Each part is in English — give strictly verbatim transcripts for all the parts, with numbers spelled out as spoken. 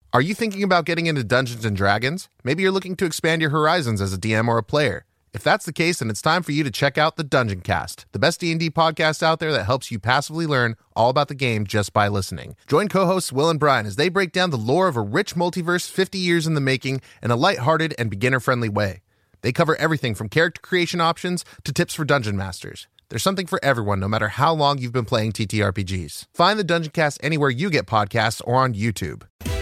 Are you thinking about getting into Dungeons and Dragons? Maybe you're looking to expand your horizons as a D M or a player. If that's the case, then it's time for you to check out the Dungeon Cast, the best D and D podcast out there that helps you passively learn all about the game just by listening. Join co-hosts Will and Brian as they break down the lore of a rich multiverse fifty years in the making in a lighthearted and beginner-friendly way. They cover everything from character creation options to tips for dungeon masters. There's something for everyone, no matter how long you've been playing T T R P Gs. Find the Dungeon Cast anywhere you get podcasts or on YouTube.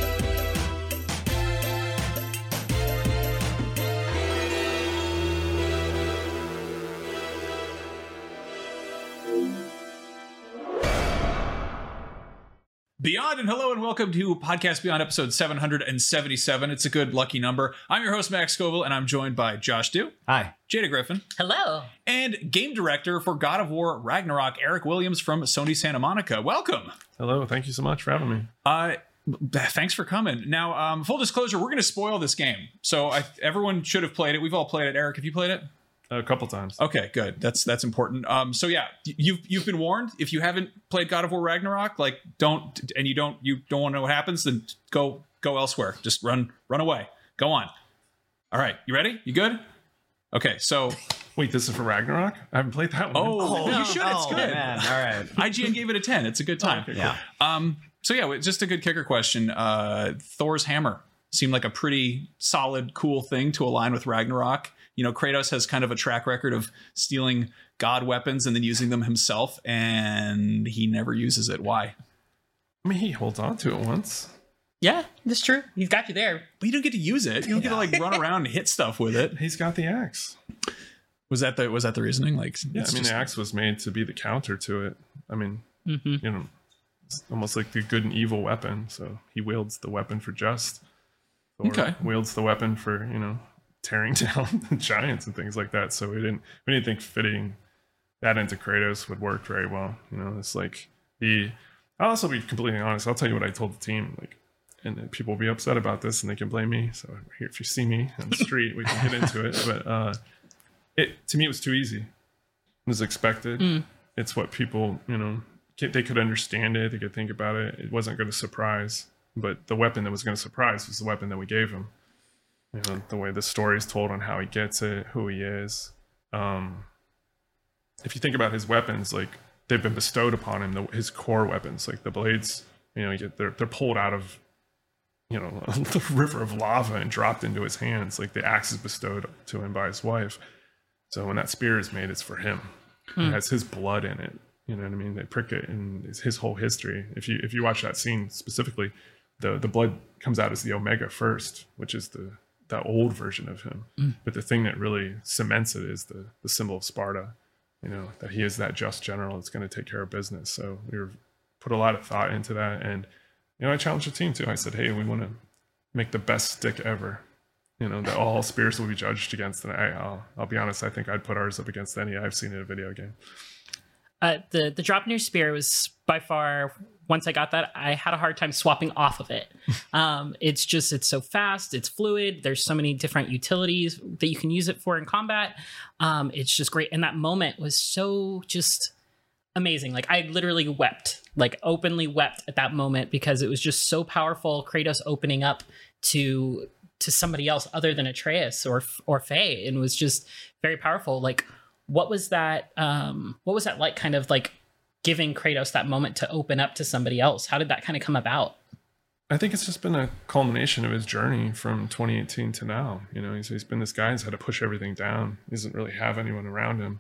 Beyond and hello and welcome to Podcast Beyond episode seven hundred seventy-seven. It's a good lucky number. I'm your host, Max Scoville, and I'm joined by Josh Dew. Hi. Jada Griffin. Hello. And game director for God of War Ragnarok, Eric Williams from Sony Santa Monica. Welcome. Hello. Thank you so much for having me. Uh, thanks for coming. Now, um, full disclosure, we're going to spoil this game. So I, everyone should have played it. We've all played it. Eric, have you played it? A couple times. Okay, good. That's that's important. Um, so yeah, you've you've been warned. If you haven't played God of War Ragnarok, like don't and you don't you don't want to know what happens, then go go elsewhere. Just run run away. Go on. All right, you ready? You good? Okay, so wait, this is for Ragnarok? I haven't played that one. Oh, Oh, you should. It's oh, good. Man. All right. I G N gave it a ten. It's a good time. Oh, okay, Yeah. Um. So yeah, just a good kicker question. Uh, Thor's hammer seemed like a pretty solid, cool thing to align with Ragnarok. You know, Kratos has kind of a track record of stealing god weapons and then using them himself, and he never uses it. Why? I mean, he holds on to it once. Yeah, that's true. He's got you there. But you don't get to use it. You don't get to like run around and hit stuff with it. He's got the axe. Was that the was that the reasoning? Like, Yeah, it's I mean, just- the axe was made to be the counter to it. I mean, Mm-hmm. you know, it's almost like the good and evil weapon. So he wields the weapon for just. Thor Okay. wields the weapon for, you know, tearing down giants and things like that. So we didn't we didn't think fitting that into Kratos would work very well. You know, it's like the I'll also be completely honest. I'll tell you what I told the team. Like, and then people will be upset about this and they can blame me. So here, if you see me on the street, we can get into it. But uh, it to me it was too easy. It was expected. Mm. It's what people, you know, they could understand it. They could think about it. It wasn't going to surprise. But the weapon that was going to surprise was the weapon that we gave him. You know, the way the story is told on how he gets it, who he is. Um, if you think about his weapons, like they've been bestowed upon him, the, his core weapons, like the blades, you know, you get, they're they're pulled out of, you know, the river of lava and dropped into his hands. Like the axe is bestowed to him by his wife. So when that spear is made, it's for him. Hmm. It has his blood in it. You know what I mean? They prick it, and it's his whole history. If you if you watch that scene specifically, the the blood comes out as the Omega first, which is the that old version of him. Mm. But the thing that really cements it is the the symbol of Sparta, you know, that he is that just general that's going to take care of business. So we were put a lot of thought into that. And, you know, I challenged the team too. I said, hey, we want to make the best stick ever, you know, that all spears will be judged against. And I, I'll, I'll be honest, I think I'd put ours up against any I've seen in a video game. Uh, the the Draupnir spear was by far, once I got that, I had a hard time swapping off of it. Um, it's just, it's so fast, it's fluid. There's so many different utilities that you can use it for in combat. Um, it's just great. And that moment was so just amazing. Like I literally wept, like openly wept at that moment because it was just so powerful. Kratos opening up to to somebody else other than Atreus or or Faye, and was just very powerful. Like, what was that? Um, what was that like? Kind of like giving Kratos that moment to open up to somebody else. How did that kind of come about? I think it's just been a culmination of his journey from twenty eighteen to now. You know, he's, he's been this guy who's had to push everything down. He doesn't really have anyone around him.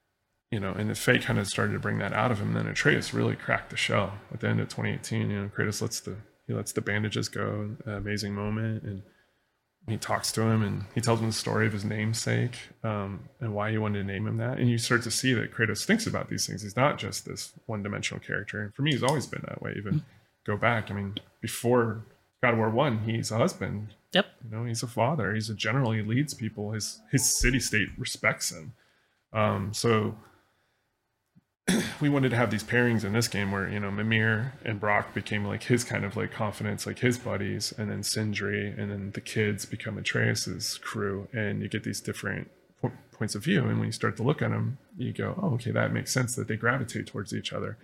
You know, and the Faye kind of started to bring that out of him. And then Atreus really cracked the shell at the end of twenty eighteen. You know, Kratos lets the he lets the bandages go. An amazing moment, and he talks to him and he tells him the story of his namesake, um, and why he wanted to name him that. And you start to see that Kratos thinks about these things. He's not just this one-dimensional character. And for me, he's always been that way. Even go back, I mean, before God of War One, he's a husband. Yep. You know, he's a father. He's a general. He leads people. His his city state respects him. Um, so we wanted to have these pairings in this game where, you know, Mimir and Brock became like his kind of like confidence, like his buddies, and then Sindri, and then the kids become Atreus's crew, and you get these different po- points of view. And when you start to look at them, you go, oh, okay, that makes sense that they gravitate towards each other.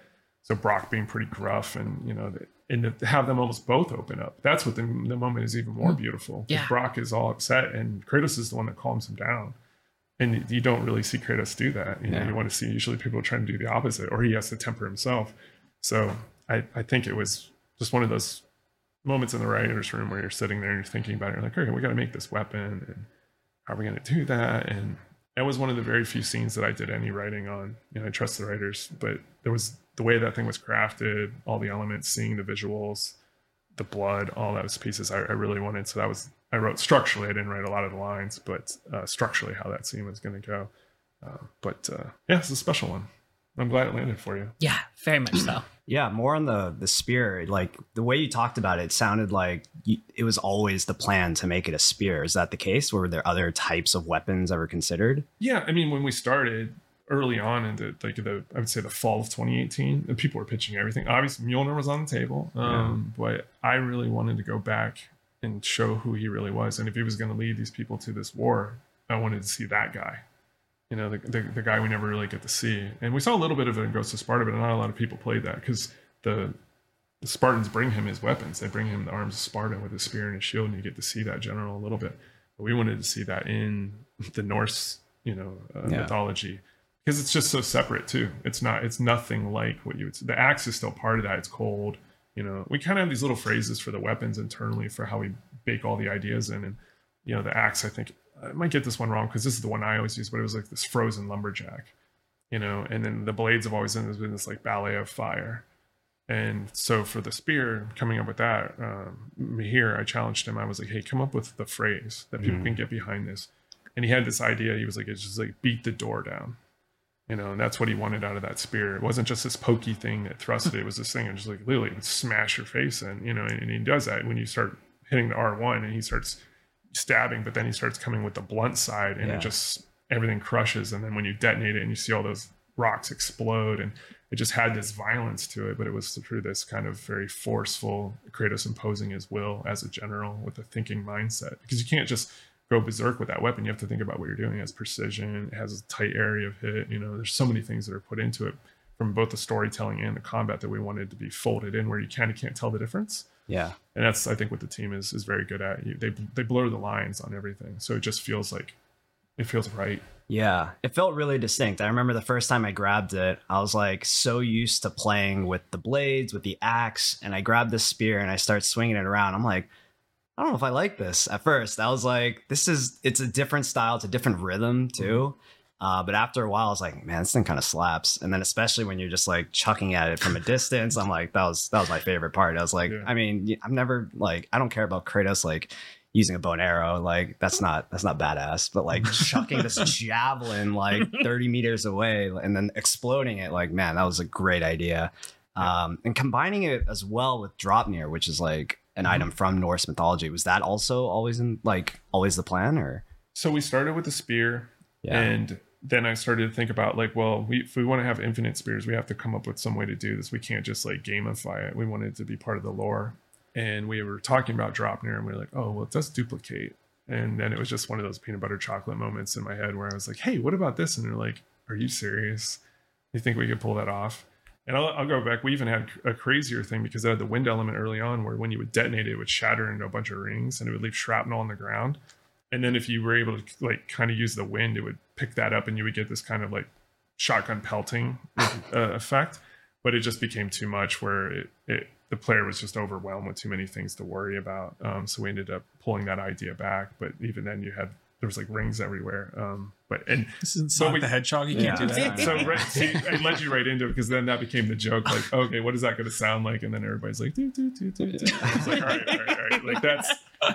So Brock being pretty gruff, and you know, the, and to have them almost both open up. That's what the, the moment is even more beautiful. Yeah. Brock is all upset, and Kratos is the one that calms him down. And you don't really see Kratos do that. You know, Yeah. you want to see usually people trying to do the opposite, or he has to temper himself. So I, I think it was just one of those moments in the writer's room where you're sitting there and you're thinking about it. You're like, okay, we got to make this weapon, and how are we going to do that? And that was one of the very few scenes that I did any writing on. You know, I trust the writers, but there was the way that thing was crafted, all the elements, seeing the visuals, the blood, all those pieces I, I really wanted. So that was, I wrote structurally, I didn't write a lot of the lines, but uh, structurally how that scene was going to go. Uh, but uh, yeah, it's a special one. I'm glad it landed for you. Yeah, very much so. Yeah, more on the the spear. Like the way you talked about it, it sounded like you, it was always the plan to make it a spear. Is that the case? Were there other types of weapons ever considered? Yeah, I mean, when we started early on into like the, I would say the fall of twenty eighteen, and people were pitching everything. Obviously, Mjolnir was on the table, um, yeah. but I really wanted to go back and show who he really was, and if he was going to lead these people to this war, I wanted to see that guy. You know, the, the the guy we never really get to see. And we saw a little bit of it in Ghost of Sparta, but not a lot of people played that because the, the Spartans bring him his weapons. They bring him the arms of Sparta with his spear and his shield, and you get to see that general a little bit. But we wanted to see that in the Norse, you know, uh, Yeah. mythology, because it's just so separate too. It's not, it's nothing like what you would see. The axe is still part of that. It's cold. You know, we kind of have these little phrases for the weapons internally for how we bake all the ideas in. And, you know, the axe, I think, I might get this one wrong because this is the one I always use, but it was like this frozen lumberjack, you know, and then the blades have always been this like ballet of fire. And so for the spear, coming up with that, um, here, I challenged him. I was like, hey, come up with the phrase that people mm. can get behind this. And he had this idea. He was like, it's just like beat the door down, you know, and that's what he wanted out of that spear. It wasn't just this pokey thing that thrusted. It was this thing that just like literally would smash your face in, you know, and, and he does that when you start hitting the R one and he starts stabbing, but then he starts coming with the blunt side, and yeah. it just everything crushes. And then when you detonate it and you see all those rocks explode, and it just had this violence to it, but it was through this kind of very forceful Kratos imposing his will as a general with a thinking mindset, because you can't just go berserk with that weapon. You have to think about what you're doing. It has precision, it has a tight area of hit, you know, there's so many things that are put into it from both the storytelling and the combat that we wanted to be folded in where you kind of can't tell the difference. Yeah. And that's, I think, what the team is is very good at. You, they they blur the lines on everything, so it just feels like it feels right. Yeah, it felt really distinct. I remember the first time I grabbed it, I was like so used to playing with the blades, with the axe, and I grabbed the spear and I start swinging it around. I'm like, I don't know if I like this at first. I was like, this is, it's a different style, it's a different rhythm too. Uh, but after a while, I was like, man, this thing kind of slaps. And then especially when you're just like chucking at it from a distance, I'm like, that was that was my favorite part. I was like, yeah. I mean, I'm never like, I don't care about Kratos like using a bow and arrow. Like that's not that's not badass. But like chucking this javelin like thirty meters away and then exploding it, like, man, that was a great idea. Um, and combining it as well with Draupnir, which is like an mm-hmm. item from Norse mythology. Was that also always in like always the plan, or? So we started with the spear. Yeah. And then I started to think about like, well, we, if we want to have infinite spears, we have to come up with some way to do this. We can't just like gamify it. We wanted it to be part of the lore. And we were talking about Draupnir, and we were like, oh, well, it does duplicate. And then it was just one of those peanut butter chocolate moments in my head where I was like, hey, what about this? And they're like, are you serious? You think we could pull that off? And I'll, I'll go back. We even had a crazier thing because it had the wind element early on where when you would detonate it, it would shatter into a bunch of rings and it would leave shrapnel on the ground. And then if you were able to like kind of use the wind, it would pick that up and you would get this kind of like shotgun pelting uh, effect. But it just became too much where it, it the player was just overwhelmed with too many things to worry about. Um, so we ended up pulling that idea back. But even then you had, there was like rings everywhere. Um, but and this isn't Sonic we, the Hedgehog. You yeah. can't do that. So right, see, I led you right into it because then that became the joke. Like, okay, what is that going to sound like? And then everybody's like, do, do, do, do, do. It's like, all right, all right, all right. Like that's,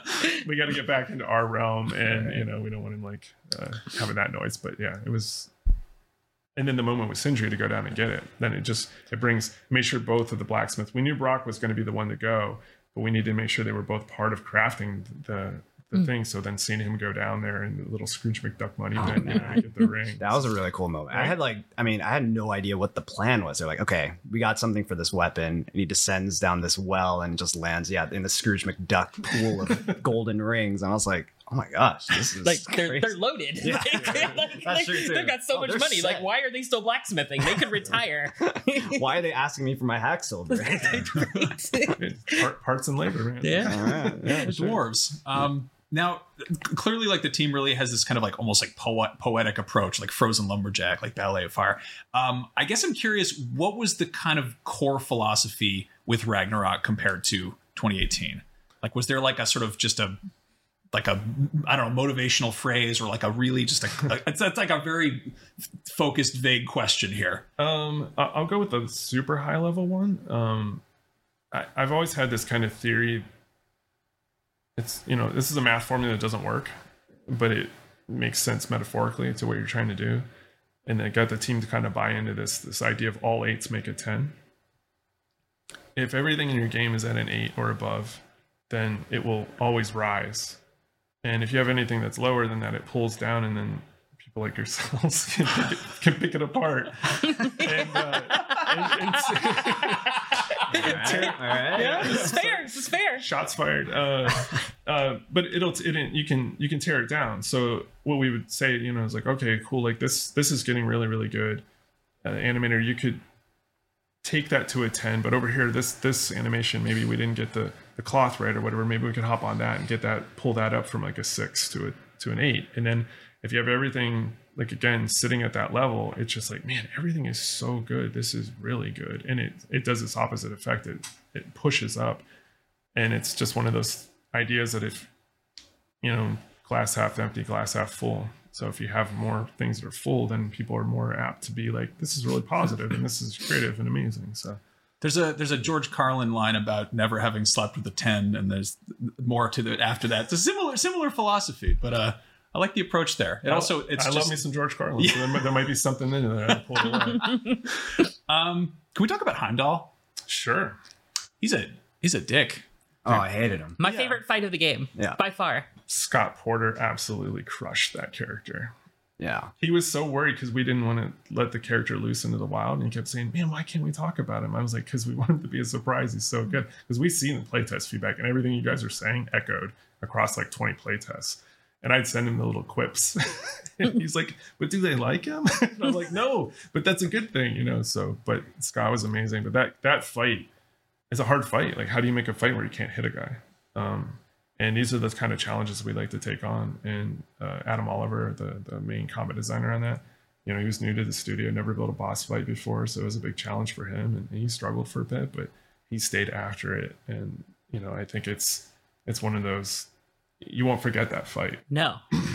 we got to get back into our realm, and you know, we don't want him like uh, having that noise. But yeah, it was. And then the moment with Sindri to go down and get it, then it just it brings made sure both of the blacksmiths. We knew Brock was going to be the one to go, but we needed to make sure they were both part of crafting the the mm. thing. So then seeing him go down there and the little Scrooge McDuck money, oh, then you know, get the ring. That was a really cool moment. Right? I had like, I mean, I had no idea what the plan was. They're like, okay, we got something for this weapon, and he descends down this well and just lands, yeah, in the Scrooge McDuck pool of golden rings. And I was like, oh my gosh, this is Like they're crazy. they're loaded. Yeah. Like, like, That's true, too. they've got so Oh, much they're money. Like set. why are they still blacksmithing? They could retire. Why are they asking me for my hack silver? It's part, parts and labor, man. Yeah. All right, yeah, The sure. dwarves. Um, now, clearly, like the team really has this kind of like almost like poet, poetic approach, like Frozen Lumberjack, like Ballet of Fire. Um, I guess I'm curious, what was the kind of core philosophy with Ragnarok compared to twenty eighteen? Like, was there like a sort of just a like a I don't know motivational phrase or like a really just a, a it's, it's like a very focused, vague question here. Um, I- I'll go with the super high level one. Um, I, I've always had this kind of theory. It's, you know, this is a math formula that doesn't work, but it makes sense metaphorically to what you're trying to do. And it got the team to kind of buy into this, this idea of all eights make a ten. If everything in your game is at an eight or above, then it will always rise. And if you have anything that's lower than that, it pulls down, and then people like yourselves can pick it, can pick it apart. and, uh, and, and All right, all right. Yeah, this is fair. This is fair. shots fired. Uh, uh, but it'll it, you can you can tear it down. So what we would say, you know, is like, okay, cool. Like this this is getting really really good. Uh, animator, you could take that to a ten, but over here, this this animation, maybe we didn't get the the cloth right or whatever. Maybe we could hop on that and get that, pull that up from like a six to a to an eight. And then if you have everything, like again, sitting at that level, it's just like, man, everything is so good. This is really good. And it it does its opposite effect. It it pushes up. And it's just one of those ideas that if, you know, glass half empty, glass half full. So if you have more things that are full, then people are more apt to be like, this is really positive and this is creative and amazing. So There's a there's a George Carlin line about never having slept with a ten, and there's more to the after that. It's a similar similar philosophy, but uh, I like the approach there. It also it's I just, love me some George Carlin. So there, might, there might be something in there. I pulled away. Um, can we talk about Heimdall? Sure. He's a he's a dick. Oh, I hated him. My Yeah. favorite fight of the game, Yeah. by far. Scott Porter absolutely crushed that character. Yeah. He was so worried because we didn't want to let the character loose into the wild, and he kept saying, man, why can't we talk about him? I was like, because we want him to be a surprise. He's so good. Because we've seen the playtest feedback, and everything you guys are saying echoed across like twenty playtests. And I'd send him the little quips. And he's like, but do they like him? And I'm like, no, but that's a good thing, you know. So, but Scott was amazing. But that that fight is a hard fight. Like, how do you make a fight where you can't hit a guy? Um, and these are the kind of challenges we like to take on. And uh, Adam Oliver, the the main combat designer on that, you know, he was new to the studio, never built a boss fight before, so it was a big challenge for him, and he struggled for a bit, but he stayed after it. And you know, I think it's it's one of those, you won't forget that fight. No.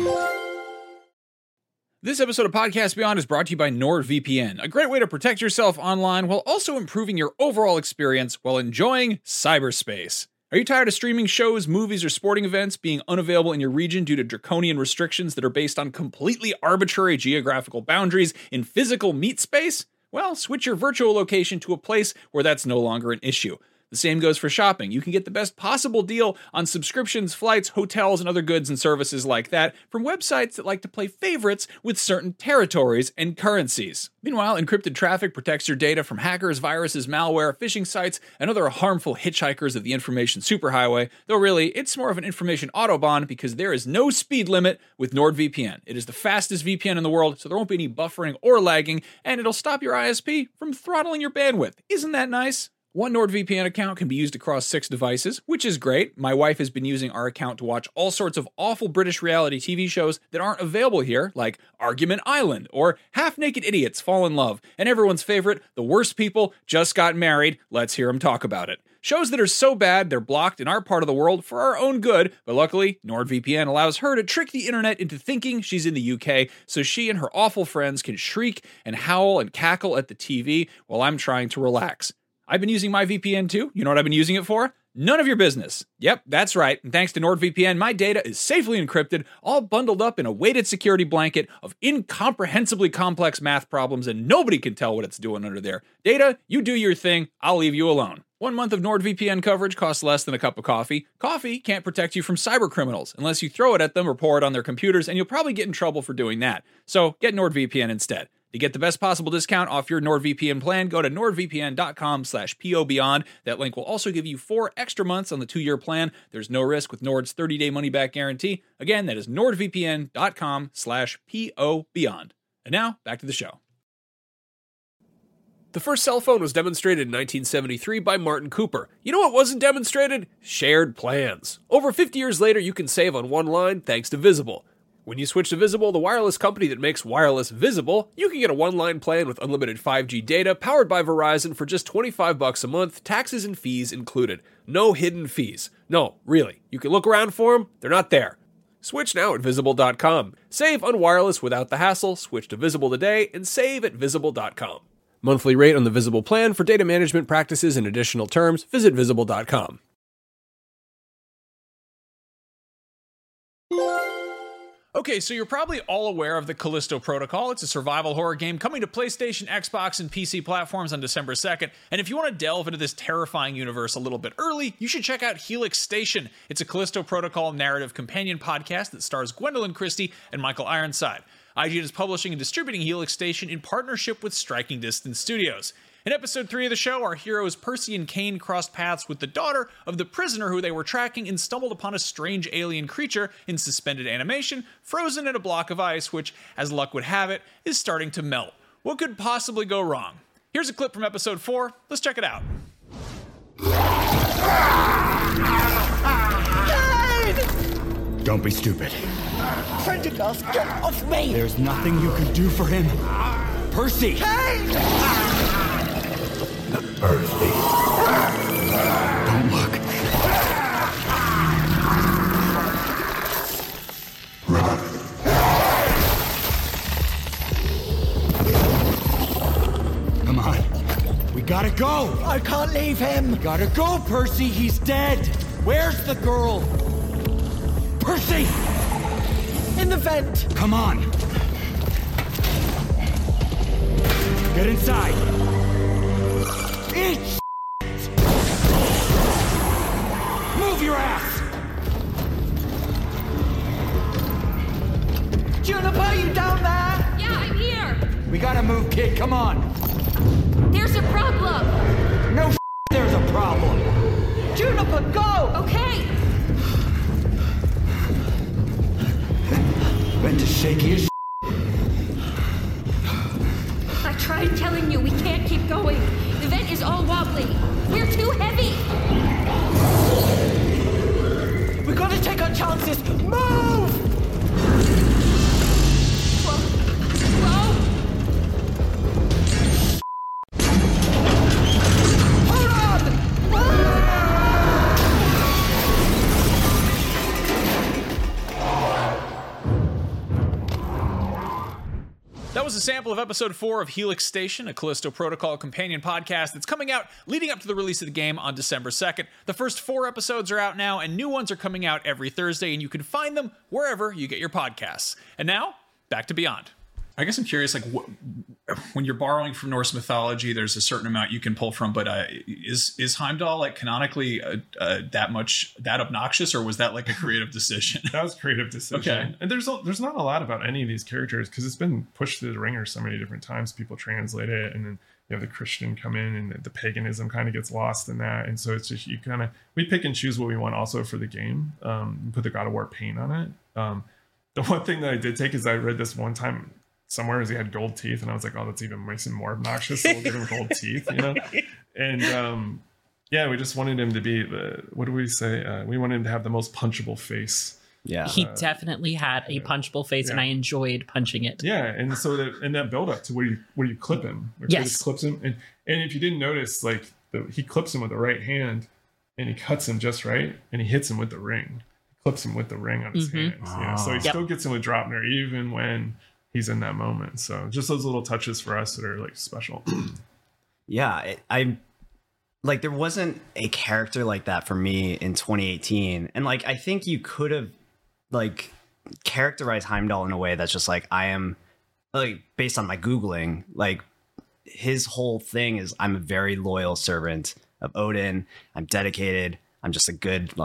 This episode of Podcast Beyond is brought to you by NordVPN, a great way to protect yourself online while also improving your overall experience while enjoying cyberspace. Are you tired of streaming shows, movies, or sporting events being unavailable in your region due to draconian restrictions that are based on completely arbitrary geographical boundaries in physical meat space? Well, switch your virtual location to a place where that's no longer an issue. The same goes for shopping. You can get the best possible deal on subscriptions, flights, hotels, and other goods and services like that from websites that like to play favorites with certain territories and currencies. Meanwhile, encrypted traffic protects your data from hackers, viruses, malware, phishing sites, and other harmful hitchhikers of the information superhighway, though really, it's more of an information autobahn because there is no speed limit with NordVPN. It is the fastest V P N in the world, so there won't be any buffering or lagging, and it'll stop your I S P from throttling your bandwidth. Isn't that nice? One NordVPN account can be used across six devices, which is great. My wife has been using our account to watch all sorts of awful British reality T V shows that aren't available here, like Argument Island or Half-Naked Idiots Fall in Love, and everyone's favorite, The Worst People Just Got Married. Let's hear them talk about it. Shows that are so bad they're blocked in our part of the world for our own good, but luckily, NordVPN allows her to trick the internet into thinking she's in the U K, so she and her awful friends can shriek and howl and cackle at the T V while I'm trying to relax. I've been using my V P N too. You know what I've been using it for? None of your business. Yep, that's right. And thanks to NordVPN, my data is safely encrypted, all bundled up in a weighted security blanket of incomprehensibly complex math problems, and nobody can tell what it's doing under there. Data, you do your thing. I'll leave you alone. One month of NordVPN coverage costs less than a cup of coffee. Coffee can't protect you from cyber criminals unless you throw it at them or pour it on their computers, and you'll probably get in trouble for doing that. So get NordVPN instead. To get the best possible discount off your NordVPN plan, go to nordvpn.com slash pobeyond. That link will also give you four extra months on the two-year plan. There's no risk with Nord's thirty-day money-back guarantee. Again, that is nordvpn.com slash pobeyond. And now, back to the show. The first cell phone was demonstrated in nineteen seventy-three by Martin Cooper. You know what wasn't demonstrated? Shared plans. Over fifty years later, you can save on one line thanks to Visible. When you switch to Visible, the wireless company that makes wireless visible, you can get a one-line plan with unlimited five G data powered by Verizon for just twenty-five bucks a month, taxes and fees included. No hidden fees. No, really. You can look around for them. They're not there. Switch now at visible dot com. Save on wireless without the hassle. Switch to Visible today and save at visible dot com. Monthly rate on the Visible plan. For data management practices and additional terms, visit visible dot com. Okay, so you're probably all aware of the Callisto Protocol. It's a survival horror game coming to PlayStation, Xbox, and P C platforms on December second. And if you want to delve into this terrifying universe a little bit early, you should check out Helix Station. It's a Callisto Protocol narrative companion podcast that stars Gwendolyn Christie and Michael Ironside. I G N is publishing and distributing Helix Station in partnership with Striking Distance Studios. In episode three of the show, our heroes Percy and Kane crossed paths with the daughter of the prisoner who they were tracking and stumbled upon a strange alien creature in suspended animation, frozen in a block of ice, which, as luck would have it, is starting to melt. What could possibly go wrong? Here's a clip from episode four. Let's check it out. Don't be stupid. Prendergast, get off me! There's nothing you can do for him. Percy! Kane! Percy. Don't look. Run. Come on. We gotta go! I can't leave him! We gotta go, Percy! He's dead! Where's the girl? Percy! In the vent! Come on! Get inside! Eat shit. Move your ass! Juniper, you down there? Yeah, I'm here! We gotta move, kid, come on! There's a problem! No shit, there's a problem! Juniper, go! Okay! Vent is shaky as shit. I tried telling you we can't keep going. The vent is all wobbly. We're too heavy! We gotta take our chances! Move! Whoa. Whoa. Hold on! That was a sample of episode four of Helix Station, a Callisto Protocol companion podcast that's coming out leading up to the release of the game on December second. The first four episodes are out now, and new ones are coming out every Thursday, and you can find them wherever you get your podcasts. And now, back to Beyond. I guess I'm curious, like, wh- when you're borrowing from Norse mythology, there's a certain amount you can pull from, but uh, is is Heimdall, like, canonically uh, uh, that much, that obnoxious, or was that, like, a creative decision? That was a creative decision. Okay. And there's a, there's not a lot about any of these characters because it's been pushed through the ringer so many different times. People translate it, and then you have the Christian come in, and the, the paganism kind of gets lost in that. And so it's just, you kind of, we pick and choose what we want also for the game. Um, put the God of War paint on it. Um, the one thing that I did take is I read this one time somewhere is he had gold teeth, and I was like, oh, that's even makes him more obnoxious, so we'll give him gold teeth, you know. And um yeah, we just wanted him to be the, what do we say, uh we wanted him to have the most punchable face. Yeah. He definitely had a punchable face, yeah. and I enjoyed punching it. Yeah, and so that, and that build up to where you where you clip him, where Yes. Kratos clips him, and and if you didn't notice, like the, he clips him with the right hand, and he cuts him just right, and he hits him with the ring, clips him with the ring on his Mhm. hands, you know? So he Yep. still gets him with Draupnir even when he's in that moment. So just those little touches for us that are like special. Yeah, it, I like there wasn't a character like that for me in twenty eighteen, and like I think you could have like characterized Heimdall in a way that's just like, I am, like, based on my googling, like his whole thing is, I'm a very loyal servant of Odin. I'm dedicated. I'm just a good like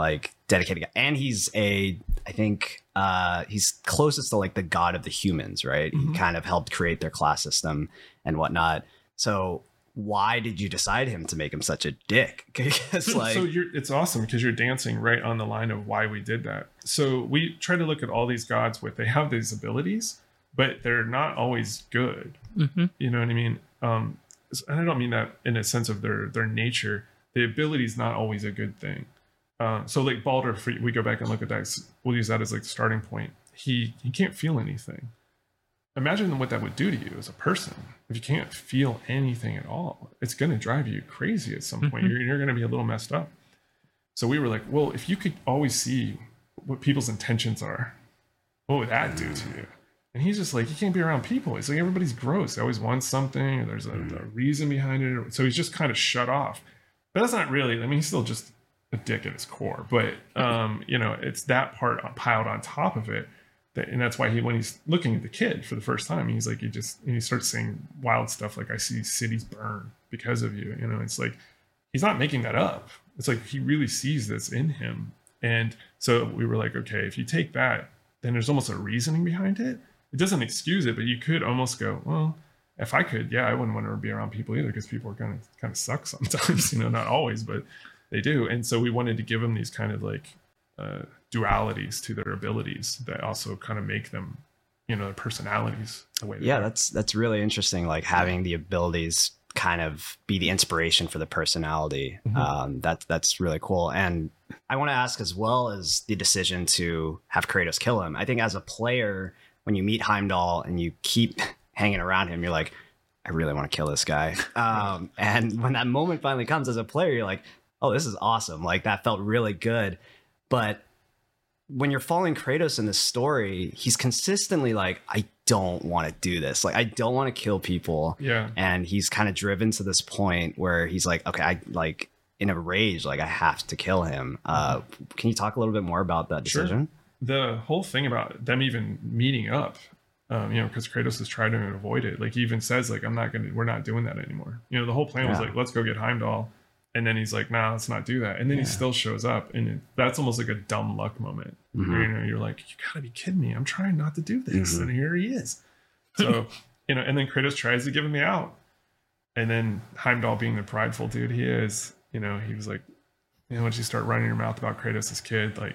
dedicated guy. And he's a, I think uh, he's closest to like the god of the humans, right? Mm-hmm. He kind of helped create their class system and whatnot. So why did you decide him to make him such a dick? Because like, so you're, it's awesome because you're dancing right on the line of why we did that. So we try to look at all these gods with, they have these abilities, but they're not always good. Mm-hmm. You know what I mean? Um, and I don't mean that in a sense of their, their nature. The ability is not always a good thing. Uh, so like Baldur, if we go back and look at that, we'll use that as like the starting point. He, he can't feel anything. Imagine what that would do to you as a person. If you can't feel anything at all, it's going to drive you crazy at some point. Mm-hmm. You're, you're going to be a little messed up. So we were like, well, if you could always see what people's intentions are, what would that do to you? And he's just like, you can't be around people. It's like everybody's gross. They always want something, or there's a, a reason behind it. So he's just kind of shut off. But that's not really, I mean, he's still just a dick at his core. But, um, you know, it's that part piled on top of it. And that's why he, when he's looking at the kid for the first time, he's like, he just, and he starts saying wild stuff like, I see cities burn because of you. You know, it's like, he's not making that up. It's like, he really sees this in him. And so we were like, okay, if you take that, then there's almost a reasoning behind it. It doesn't excuse it, but you could almost go, well, if I could, yeah, I wouldn't want to be around people either, because people are kind of, kind of suck sometimes, you know, not always, but they do. And so we wanted to give them these kind of like, uh, dualities to their abilities that also kind of make them, you know, their personalities the way they yeah are. that's that's really interesting, like having the abilities kind of be the inspiration for the personality. Mm-hmm. um that that's really cool. And I want to ask, as well as the decision to have Kratos kill him, I think as a player, when you meet Heimdall and you keep hanging around him, you're like, I really want to kill this guy. Um and when that moment finally comes as a player, you're like, oh, this is awesome, like that felt really good. But when you're following Kratos in this story, he's consistently like, I don't want to do this. Like, I don't want to kill people. Yeah. And he's kind of driven to this point where he's like, okay, I like in a rage, like I have to kill him. Uh, can you talk a little bit more about that decision? Sure. The whole thing about them even meeting up, um, you know, because Kratos is trying to avoid it. Like he even says like, I'm not going to, we're not doing that anymore. You know, the whole plan yeah. was like, let's go get Heimdall. And then he's like, nah, let's not do that. And then yeah. he still shows up. And it, that's almost like a dumb luck moment. Mm-hmm. Where, you know, you're like, you gotta be kidding me. I'm trying not to do this. Mm-hmm. And here he is. So, you know, and then Kratos tries to give him the out. And then Heimdall, being the prideful dude he is, you know, he was like, you know, once you start running your mouth about Kratos' kid, like,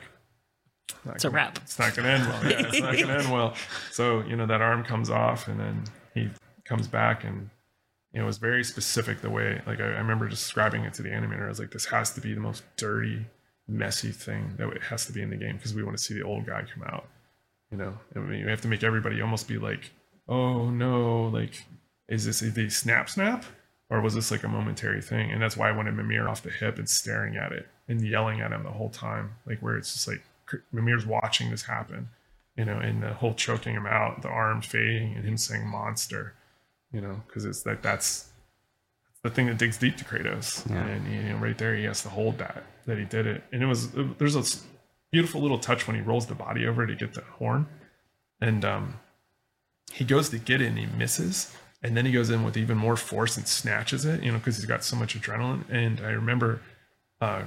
it's gonna, a wrap. It's not gonna end well. Yeah, it's not gonna end well. So, you know, that arm comes off and then he comes back and, you know, it was very specific the way, like, I, I remember describing it to the animator. I was like, this has to be the most dirty, messy thing that it has to be in the game because we want to see the old guy come out. You know, I mean, you have to make everybody almost be like, oh no, like, is this a snap snap? Or was this like a momentary thing? And that's why I wanted Mimir off the hip and staring at it and yelling at him the whole time. Like, where it's just like, Mimir's watching this happen, you know, and the whole choking him out, the arm fading and him saying monster. You know, because it's like that's the thing that digs deep to Kratos, yeah. and you know, right there he has to hold that that he did it. And it was there's a beautiful little touch when he rolls the body over to get the horn, and um, he goes to get it and he misses, and then he goes in with even more force and snatches it. You know, because he's got so much adrenaline. And I remember uh,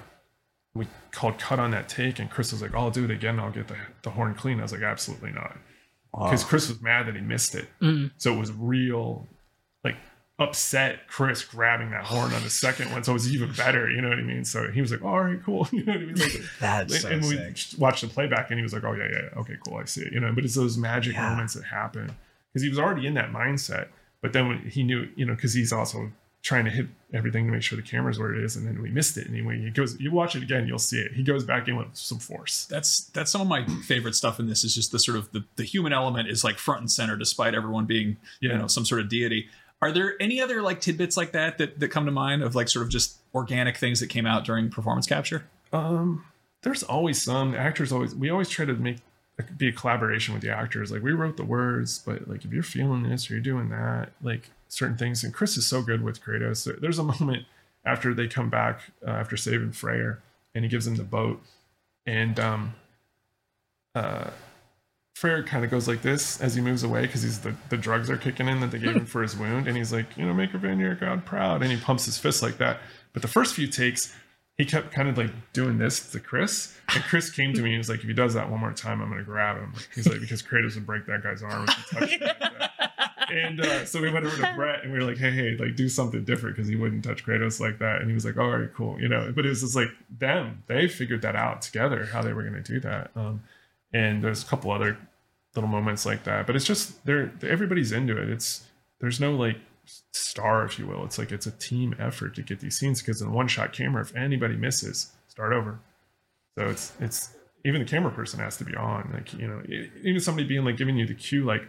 we called cut on that take, and Chris was like, oh, "I'll do it again. I'll get the the horn clean." I was like, "Absolutely not." Because wow. Chris was mad that he missed it. Mm. So it was real, like, upset Chris grabbing that horn on the second one. So it was even better, you know what I mean? So he was like, oh, all right, cool. You know what I mean? Like, That's and so we sick. watched the playback and he was like, oh, yeah, yeah, okay, cool, I see it. You know, but it's those magic yeah. moments that happen. Because he was already in that mindset. But then when he knew, you know, because he's also trying to hit everything to make sure the camera's where it is, and then we missed it. Anyway, he goes, you watch it again, you'll see it. He goes back in with some force. That's that's some of my favorite stuff in this. Is just the sort of the, the human element is like front and center, despite everyone being yeah. you know some sort of deity. Are there any other like tidbits like that, that that come to mind of like sort of just organic things that came out during performance capture? Um, there's always some actors. Always we always try to make be a collaboration with the actors. Like we wrote the words, but like if you're feeling this or you're doing that, like certain things. And Chris is so good with Kratos. There's a moment after they come back uh, after saving Freyr, and he gives him the boat, and um, uh, Freyr kind of goes like this as he moves away because he's the the drugs are kicking in that they gave him for his wound, and he's like, you know, make Avenir God proud, and he pumps his fist like that. But the first few takes, he kept kind of like doing this to Chris, and Chris came to me and he was like, if he does that one more time, I'm gonna grab him. He's like, because Kratos would break that guy's arm if he touched him like that. And uh, so we went over to Brett and we were like, hey, hey, like do something different, because he wouldn't touch Kratos like that. And he was like, all right, cool, you know. But it was just like them, they figured that out together, how they were gonna do that. Um, and there's a couple other little moments like that, but it's just they're everybody's into it. It's there's no like star, if you will. It's like it's a team effort to get these scenes, because in one shot camera, if anybody misses, start over. So it's it's even the camera person has to be on, like, you know, even somebody being like giving you the cue, like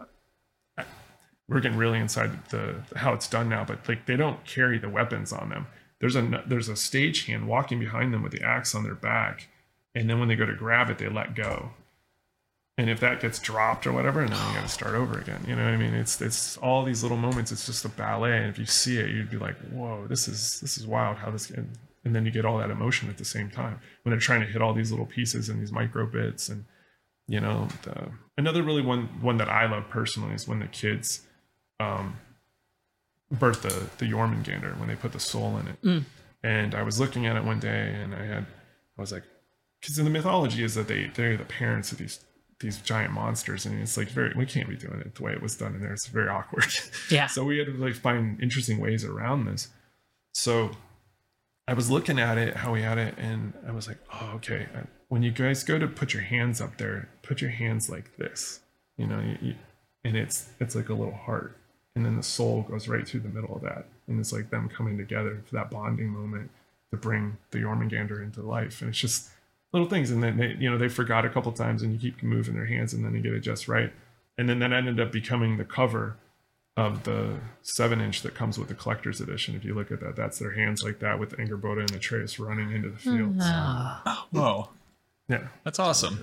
we're getting really inside the, the how it's done now, but like they don't carry the weapons on them. There's a there's a stagehand walking behind them with the axe on their back, and then when they go to grab it, they let go. And if that gets dropped or whatever, and then you got to start over again. You know what I mean? It's it's all these little moments. It's just a ballet, and if you see it, you'd be like, "Whoa, this is this is wild." How this, and, and then you get all that emotion at the same time when they're trying to hit all these little pieces and these micro bits. And you know, the, another really one one that I love personally is when the kids um, birth the the Jormungandr, when they put the soul in it. Mm. And I was looking at it one day, and I had I was like, because in the mythology is that they they're the parents of these. these giant monsters, and it's like very we can't be doing it the way it was done in there. It's very awkward. Yeah. So we had to like find interesting ways around this. So I was looking at it, how we had it, and I was like, oh, okay, when you guys go to put your hands up there, put your hands like this, you know, you, you, and it's it's like a little heart, and then the soul goes right through the middle of that, and it's like them coming together for that bonding moment to bring the Jormungandr into life. And it's just little things, and then they, you know, they forgot a couple times, and you keep moving their hands, and then they get it just right. And then that ended up becoming the cover of the seven inch that comes with the collector's edition. If you look at that, that's their hands like that with Angerboda and Atreus running into the field. Oh. So, whoa, yeah, that's awesome.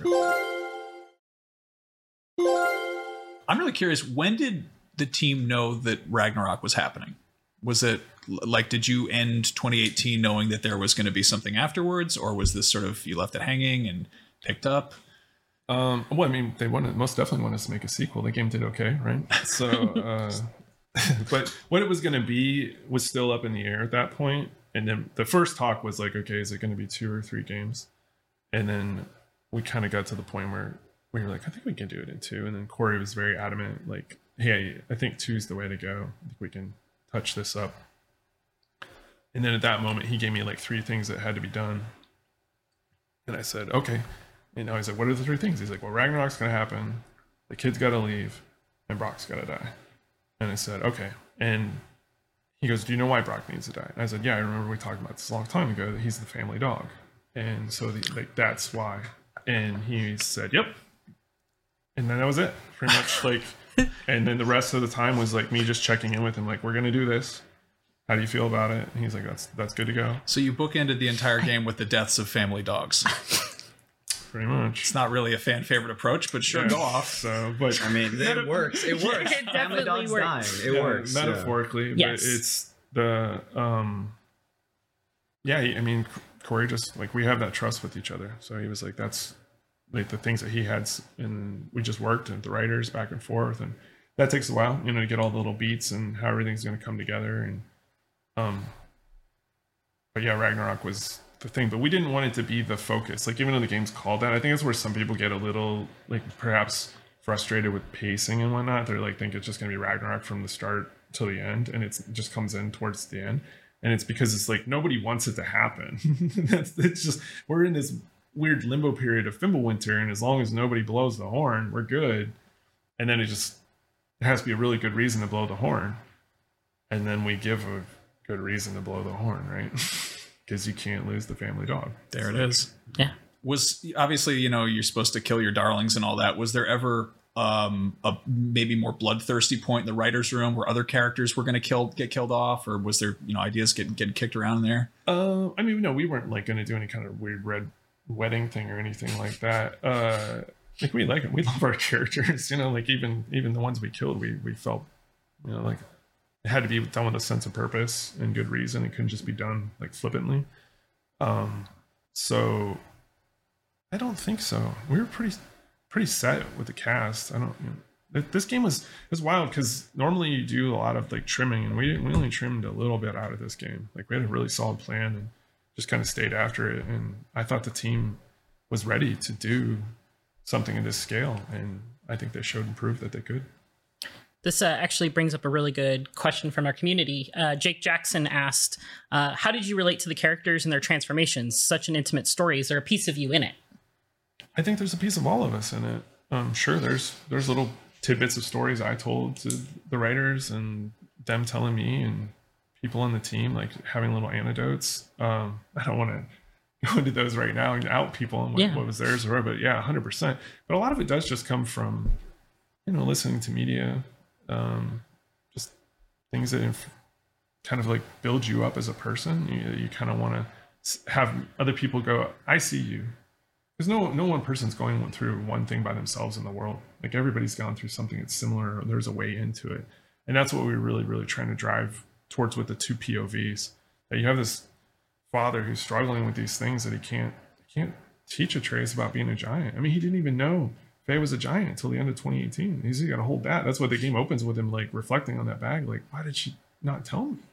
I'm really curious, when did the team know that Ragnarok was happening? Was it like, did you end twenty eighteen knowing that there was going to be something afterwards, or was this sort of you left it hanging and picked up? Um, well, I mean, they wanted most definitely wanted us to make a sequel. The game did okay, right? So, uh, but what it was going to be was still up in the air at that point. And then the first talk was like, okay, is it going to be two or three games? And then we kind of got to the point where we were like, I think we can do it in two. And then Corey was very adamant, like, hey, I think two's the way to go. I think we can touch this up. And then at that moment, he gave me like three things that had to be done. And I said, okay. And now he's like, what are the three things? He's like, well, Ragnarok's going to happen. The kid's got to leave. And Brock's got to die. And I said, okay. And he goes, do you know why Brock needs to die? And I said, yeah, I remember we talked about this a long time ago, that he's the family dog. And so the, like, that's why. And he said, yep. And then that was it. Pretty much like, and then the rest of the time was like me just checking in with him, like, we're going to do this. How do you feel about it? And he's like, that's that's good to go. So you bookended the entire game with the deaths of family dogs. Pretty much. It's not really a fan favorite approach, but sure, yeah. Go off. So, but I mean, it works. It works. It definitely works. Dying. It yeah, works metaphorically. Yeah. But Yes. it's the um. Yeah, I mean, Corey just like we have that trust with each other. So he was like, that's like the things that he had, and we just worked and the writers back and forth, and that takes a while, you know, to get all the little beats and how everything's going to come together. And um, but yeah, Ragnarok was the thing, but we didn't want it to be the focus. Like, even though the game's called that, I think that's where some people get a little like perhaps frustrated with pacing and whatnot. They're like, think it's just going to be Ragnarok from the start till the end, and it's, it just comes in towards the end. And it's because it's like nobody wants it to happen. That's, it's just, we're in this weird limbo period of Fimbulwinter, and as long as nobody blows the horn, we're good. And then it just, it has to be a really good reason to blow the horn. And then we give a good reason to blow the horn, right? Because you can't lose the family dog. There it is. Yeah. Was obviously, you know, you're supposed to kill your darlings and all that. Was there ever um a maybe more bloodthirsty point in the writer's room where other characters were going to kill get killed off, or was there, you know, ideas getting getting kicked around in there? Uh, I mean, no, we weren't like going to do any kind of weird red wedding thing or anything like that. Uh, like we like it. We love our characters, you know. Like even even the ones we killed, we we felt, you know, like it had to be done with a sense of purpose and good reason. It couldn't just be done like flippantly. Um, so I don't think so. We were pretty. pretty set with the cast. I don't, you know, this game was, it was wild because normally you do a lot of like trimming, and we didn't, we only trimmed a little bit out of this game. Like we had a really solid plan, and just kind of stayed after it. And I thought the team was ready to do something at this scale. And I think they showed and proved that they could. This uh, actually brings up a really good question from our community. Uh, Jake Jackson asked, uh, how did you relate to the characters and their transformations? Such an intimate story. Is there a piece of you in it? I think there's a piece of all of us in it. Um, sure, there's there's little tidbits of stories I told to the writers and them telling me and people on the team, like having little anecdotes. Um, I don't want to go into those right now and out people and what, yeah. what was theirs or but yeah, one hundred percent. But a lot of it does just come from, you know, listening to media, um, just things that inf- kind of like build you up as a person. You, you kind of want to have other people go, I see you. Because no, no one person's going through one thing by themselves in the world. Like everybody's gone through something that's similar. Or there's a way into it. And that's what we were really, really trying to drive towards with the two P O Vs. That you have this father who's struggling with these things that he can't he can't teach Atreus about being a giant. I mean, he didn't even know Faye was a giant until the end of twenty eighteen. He's got to hold that. That's what the game opens with him, like reflecting on that bag. Like, why did she not tell me?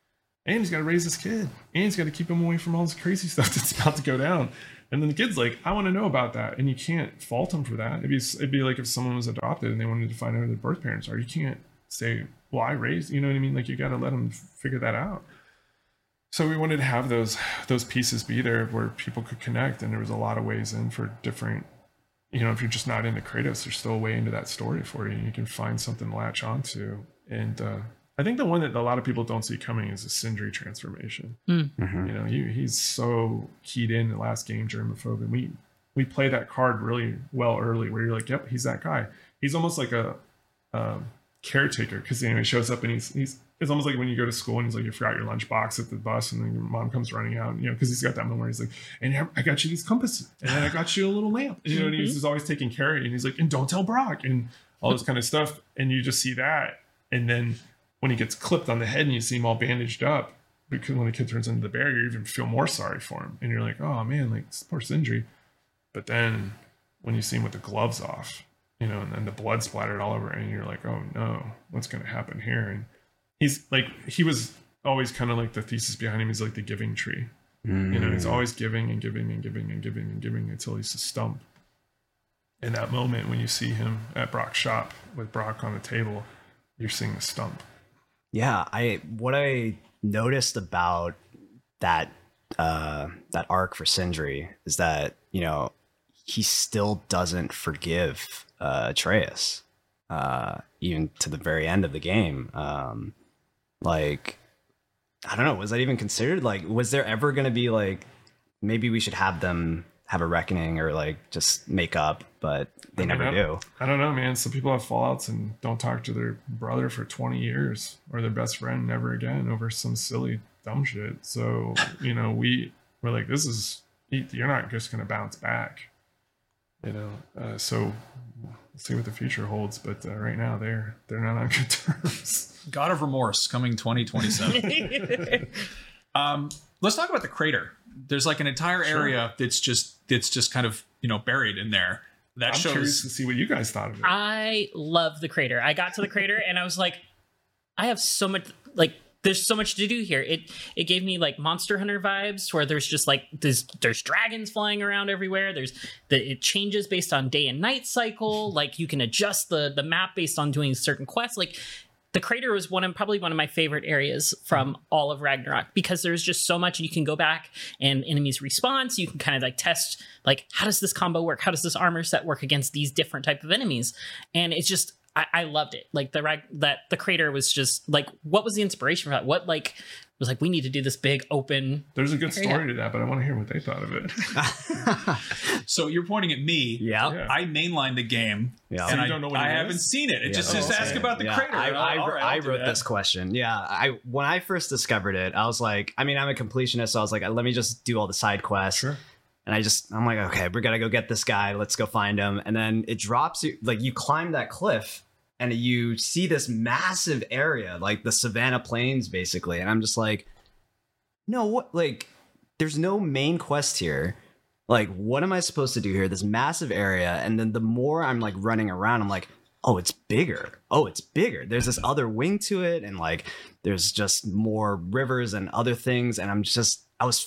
And he's got to raise this kid. And he's got to keep him away from all this crazy stuff that's about to go down. And then the kid's like, I want to know about that. And you can't fault him for that. It'd be, it'd be like if someone was adopted and they wanted to find out who their birth parents are. You can't say, well, I raised, you know what I mean? Like, you got to let them figure that out. So we wanted to have those those pieces be there where people could connect. And there was a lot of ways in for different, you know, if you're just not into Kratos, there's still a way into that story for you. You can find something to latch onto. And uh, I think the one that a lot of people don't see coming is the Sindri transformation. Mm. Mm-hmm. You know, he, he's so keyed in the last game, germaphobe, and we we play that card really well early, where you're like, yep, he's that guy. He's almost like a um, caretaker, because you know, he shows up and he's he's it's almost like when you go to school and he's like, you forgot your lunchbox at the bus, and then your mom comes running out, you know, because he's got that moment where he's like, and I got you these compasses, and then I got you a little lamp, and, you know, and he's, he's always taking care of you, and he's like, and don't tell Brock, and all this kind of stuff, and you just see that, and then when he gets clipped on the head and you see him all bandaged up, because when the kid turns into the bear, you even feel more sorry for him. And you're like, oh man, like poor Sindri. But then when you see him with the gloves off, you know, and then the blood splattered all over, and you're like, oh no, what's going to happen here? And he's like, he was always kind of like the thesis behind him is like the giving tree. Mm. You know, he's always giving and giving and giving and giving and giving until he's a stump. In that moment, when you see him at Brock's shop with Brock on the table, you're seeing the stump. Yeah, I what I noticed about that uh, that arc for Sindri is that, you know, he still doesn't forgive uh, Atreus, uh, even to the very end of the game. Um, like, I don't know, was that even considered? Like, was there ever going to be like, maybe we should have them have a reckoning or like just make up, but they I never don't, do. I don't know, man. Some people have fallouts and don't talk to their brother for twenty years or their best friend never again over some silly dumb shit. So, you know, we we're like, this is, you're not just going to bounce back, you know? Uh, so we'll see what the future holds. But uh, right now they're, they're not on good terms. God of Remorse coming twenty twenty-seven. um, let's talk about the crater. There's like an entire area sure. that's just that's just kind of, you know, buried in there. That I'm shows curious to see what you guys thought of it. I love the crater. I got to the crater and I was like, I have so much, like, there's so much to do here. It it gave me like Monster Hunter vibes, where there's just like there's there's dragons flying around everywhere. There's the it changes based on day and night cycle. Like you can adjust the the map based on doing certain quests. Like the crater was one of probably one of my favorite areas from all of Ragnarok, because there's just so much, and you can go back and enemies respawn, so you can kind of like test like, how does this combo work? How does this armor set work against these different type of enemies? And it's just I, I loved it. Like the rag that the crater was just like, what was the inspiration for that? What like was like, we need to do this big open. There's a good area. story to that, but I want to hear what they thought of it. So you're pointing at me. Yeah. Yeah. I mainlined the game. Yeah. And So you I, don't know what I it haven't is? seen it. It Yeah. just Oh, says ask okay. about the Yeah, crater. I, And I, all right, I'll I do wrote that. this question. Yeah, I when I first discovered it, I was like, I mean, I'm a completionist, so I was like, let me just do all the side quests. Sure. And I just, I'm like, okay, we're gonna go get this guy. Let's go find him. And then it drops you, like you climb that cliff, and you see this massive area, like the Savannah Plains, basically. And I'm just like, no, what? Like, there's no main quest here. Like, what am I supposed to do here? This massive area. And then the more I'm like running around, I'm like, oh, it's bigger. Oh, it's bigger. There's this other wing to it. And like, there's just more rivers and other things. And I'm just, I was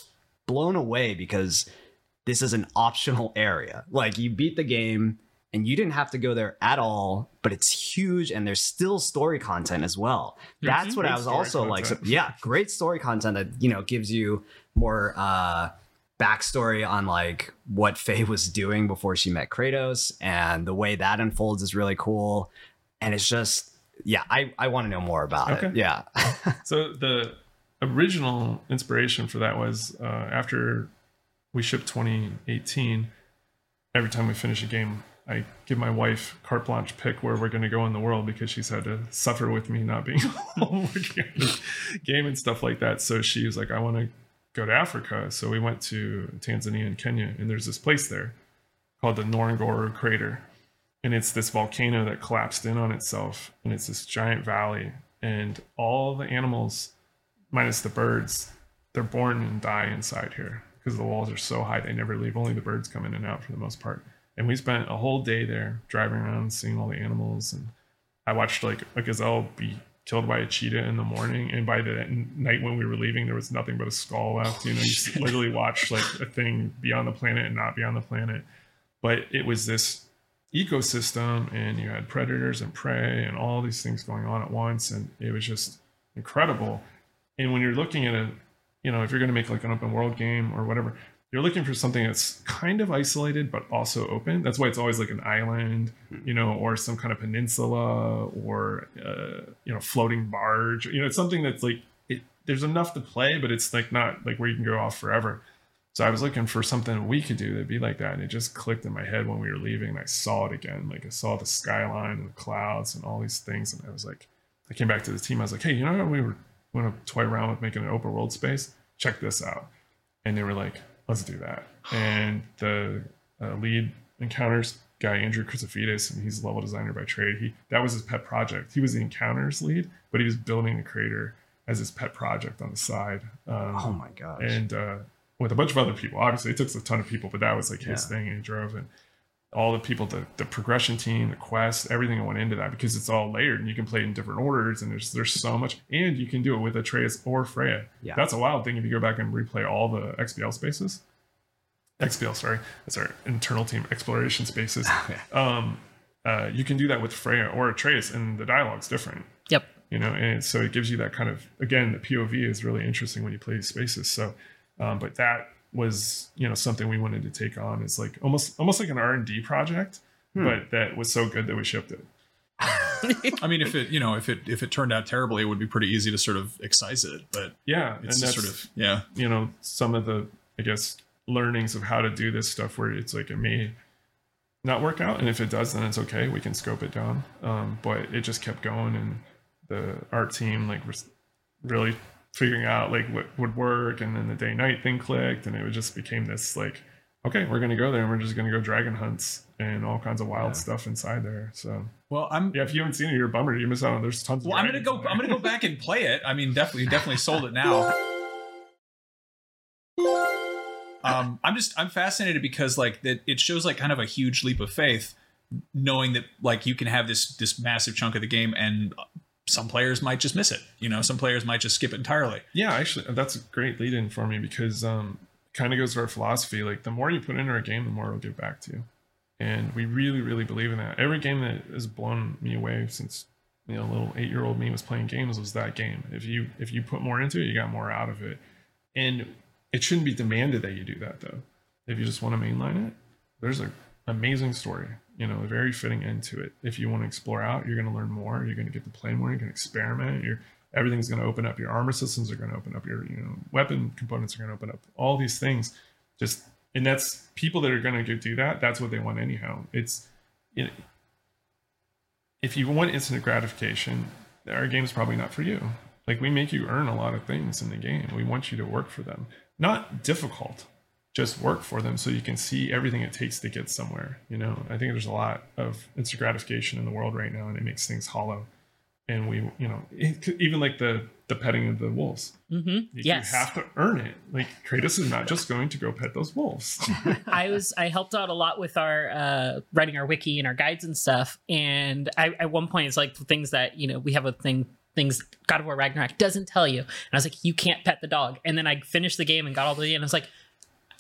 blown away because this is an optional area. Like, you beat the game and you didn't have to go there at all, but it's huge and there's still story content as well. That's what I was also like. So, yeah, great story content that, you know, gives you more uh, backstory on like what Faye was doing before she met Kratos, and the way that unfolds is really cool. And it's just, yeah, I, I want to know more about Okay. it. Yeah. So the original inspiration for that was uh, after we shipped twenty eighteen, every time we finish a game, I give my wife carte blanche pick where we're going to go in the world, because she's had to suffer with me not being home working on the game and stuff like that. So she was like, I want to go to Africa. So we went to Tanzania and Kenya, and there's this place there called the Ngorongoro Crater. And it's this volcano that collapsed in on itself, and it's this giant valley, and all the animals, minus the birds, they're born and die inside here because the walls are so high they never leave. Only the birds come in and out for the most part. And we spent a whole day there driving around, seeing all the animals. And I watched like a gazelle be killed by a cheetah in the morning, and by the night when we were leaving, there was nothing but a skull left. You know, you literally watch like a thing be on the planet and not be on the planet. But it was this ecosystem, and you had predators and prey and all these things going on at once, and it was just incredible. And when you're looking at a, you know, if you're going to make like an open world game or whatever, you're looking for something that's kind of isolated but also open. That's why it's always like an island, you know, or some kind of peninsula, or uh, you know, floating barge. You know, it's something that's like it, there's enough to play, but it's like not like where you can go off forever. So I was looking for something we could do that'd be like that, and it just clicked in my head when we were leaving, and I saw it again. Like, I saw the skyline and the clouds and all these things, and I was like, I came back to the team. I was like, hey, you know how we were want to toy around with making an open world space? Check this out. And they were like, let's do that. And the uh, lead encounters guy, Andrew Chrysofides, and he's a level designer by trade. He that was his pet project. He was the encounters lead, but he was building the crater as his pet project on the side. Um, Oh my gosh. And uh, with a bunch of other people. Obviously, it took a ton of people, but that was like his Yeah. thing, and he drove it. All the people, the, the progression team, the quest, everything that went into that, because it's all layered and you can play it in different orders, and there's there's so much, and you can do it with Atreus or Freya. Yeah. That's a wild thing if you go back and replay all the X B L spaces. X B L, sorry, that's our internal team exploration spaces. um, uh, you can do that with Freya or Atreus, and the dialogue's different. Yep. You know, and so it gives you that kind of, again, the P O V is really interesting when you play these spaces. So, um, but that was, you know, something we wanted to take on. It's like almost almost like an R and D project, Hmm. but that was so good that we shipped it. I mean, if it, you know, if it if it turned out terribly, it would be pretty easy to sort of excise it. But Yeah, it's and just that's sort of yeah. you know, some of the, I guess, learnings of how to do this stuff, where it's like it may not work out, and if it does, then it's okay, we can scope it down. Um, but it just kept going, and the art team like was really figuring out like what would work, and then the day night thing clicked, and it just became this like, okay, we're gonna go there, and we're just gonna go dragon hunts and all kinds of wild Yeah. stuff inside there. So Well, I'm yeah, if you haven't seen it, you're a bummer. You miss out on there's tons. well. of I'm gonna dragons go. in there. I'm gonna go back and play it. I mean, definitely, definitely sold it now. Um, I'm just I'm fascinated because like that it shows like kind of a huge leap of faith, knowing that like you can have this this massive chunk of the game, and some players might just miss it. You know, some players might just skip it entirely. Yeah, actually, that's a great lead in for me, because um, kind of goes to our philosophy. Like, the more you put into a game, the more it'll give back to you. And we really, really believe in that. Every game that has blown me away since, you know, little eight-year-old me was playing games was that game. If you if you put more into it, you got more out of it. And it shouldn't be demanded that you do that, though. If you just want to mainline it, there's an amazing story, you know, a very fitting end to it. If you want to explore out, you're going to learn more. You're going to get to play more. You're going to experiment. You're, everything's going to open up. Your armor systems are going to open up. Your, you know, weapon components are going to open up. All these things, just, and that's people that are going to go do that. That's what they want anyhow. It's, you know, if you want instant gratification, our game's probably not for you. Like, we make you earn a lot of things in the game. We want you to work for them. Not difficult, just work for them so you can see everything it takes to get somewhere. You know, I think there's a lot of instant gratification in the world right now, and it makes things hollow. And we, you know, it, even like the the petting of the wolves. Mm-hmm. You, Yes. you have to earn it. Like, Kratos is not just going to go pet those wolves. I was I helped out a lot with our uh, writing our wiki and our guides and stuff. And I, at one point, it's like things that, you know, we have a thing things God of War Ragnarok doesn't tell you. And I was like, you can't pet the dog. And then I finished the game and got all the way in. I was like,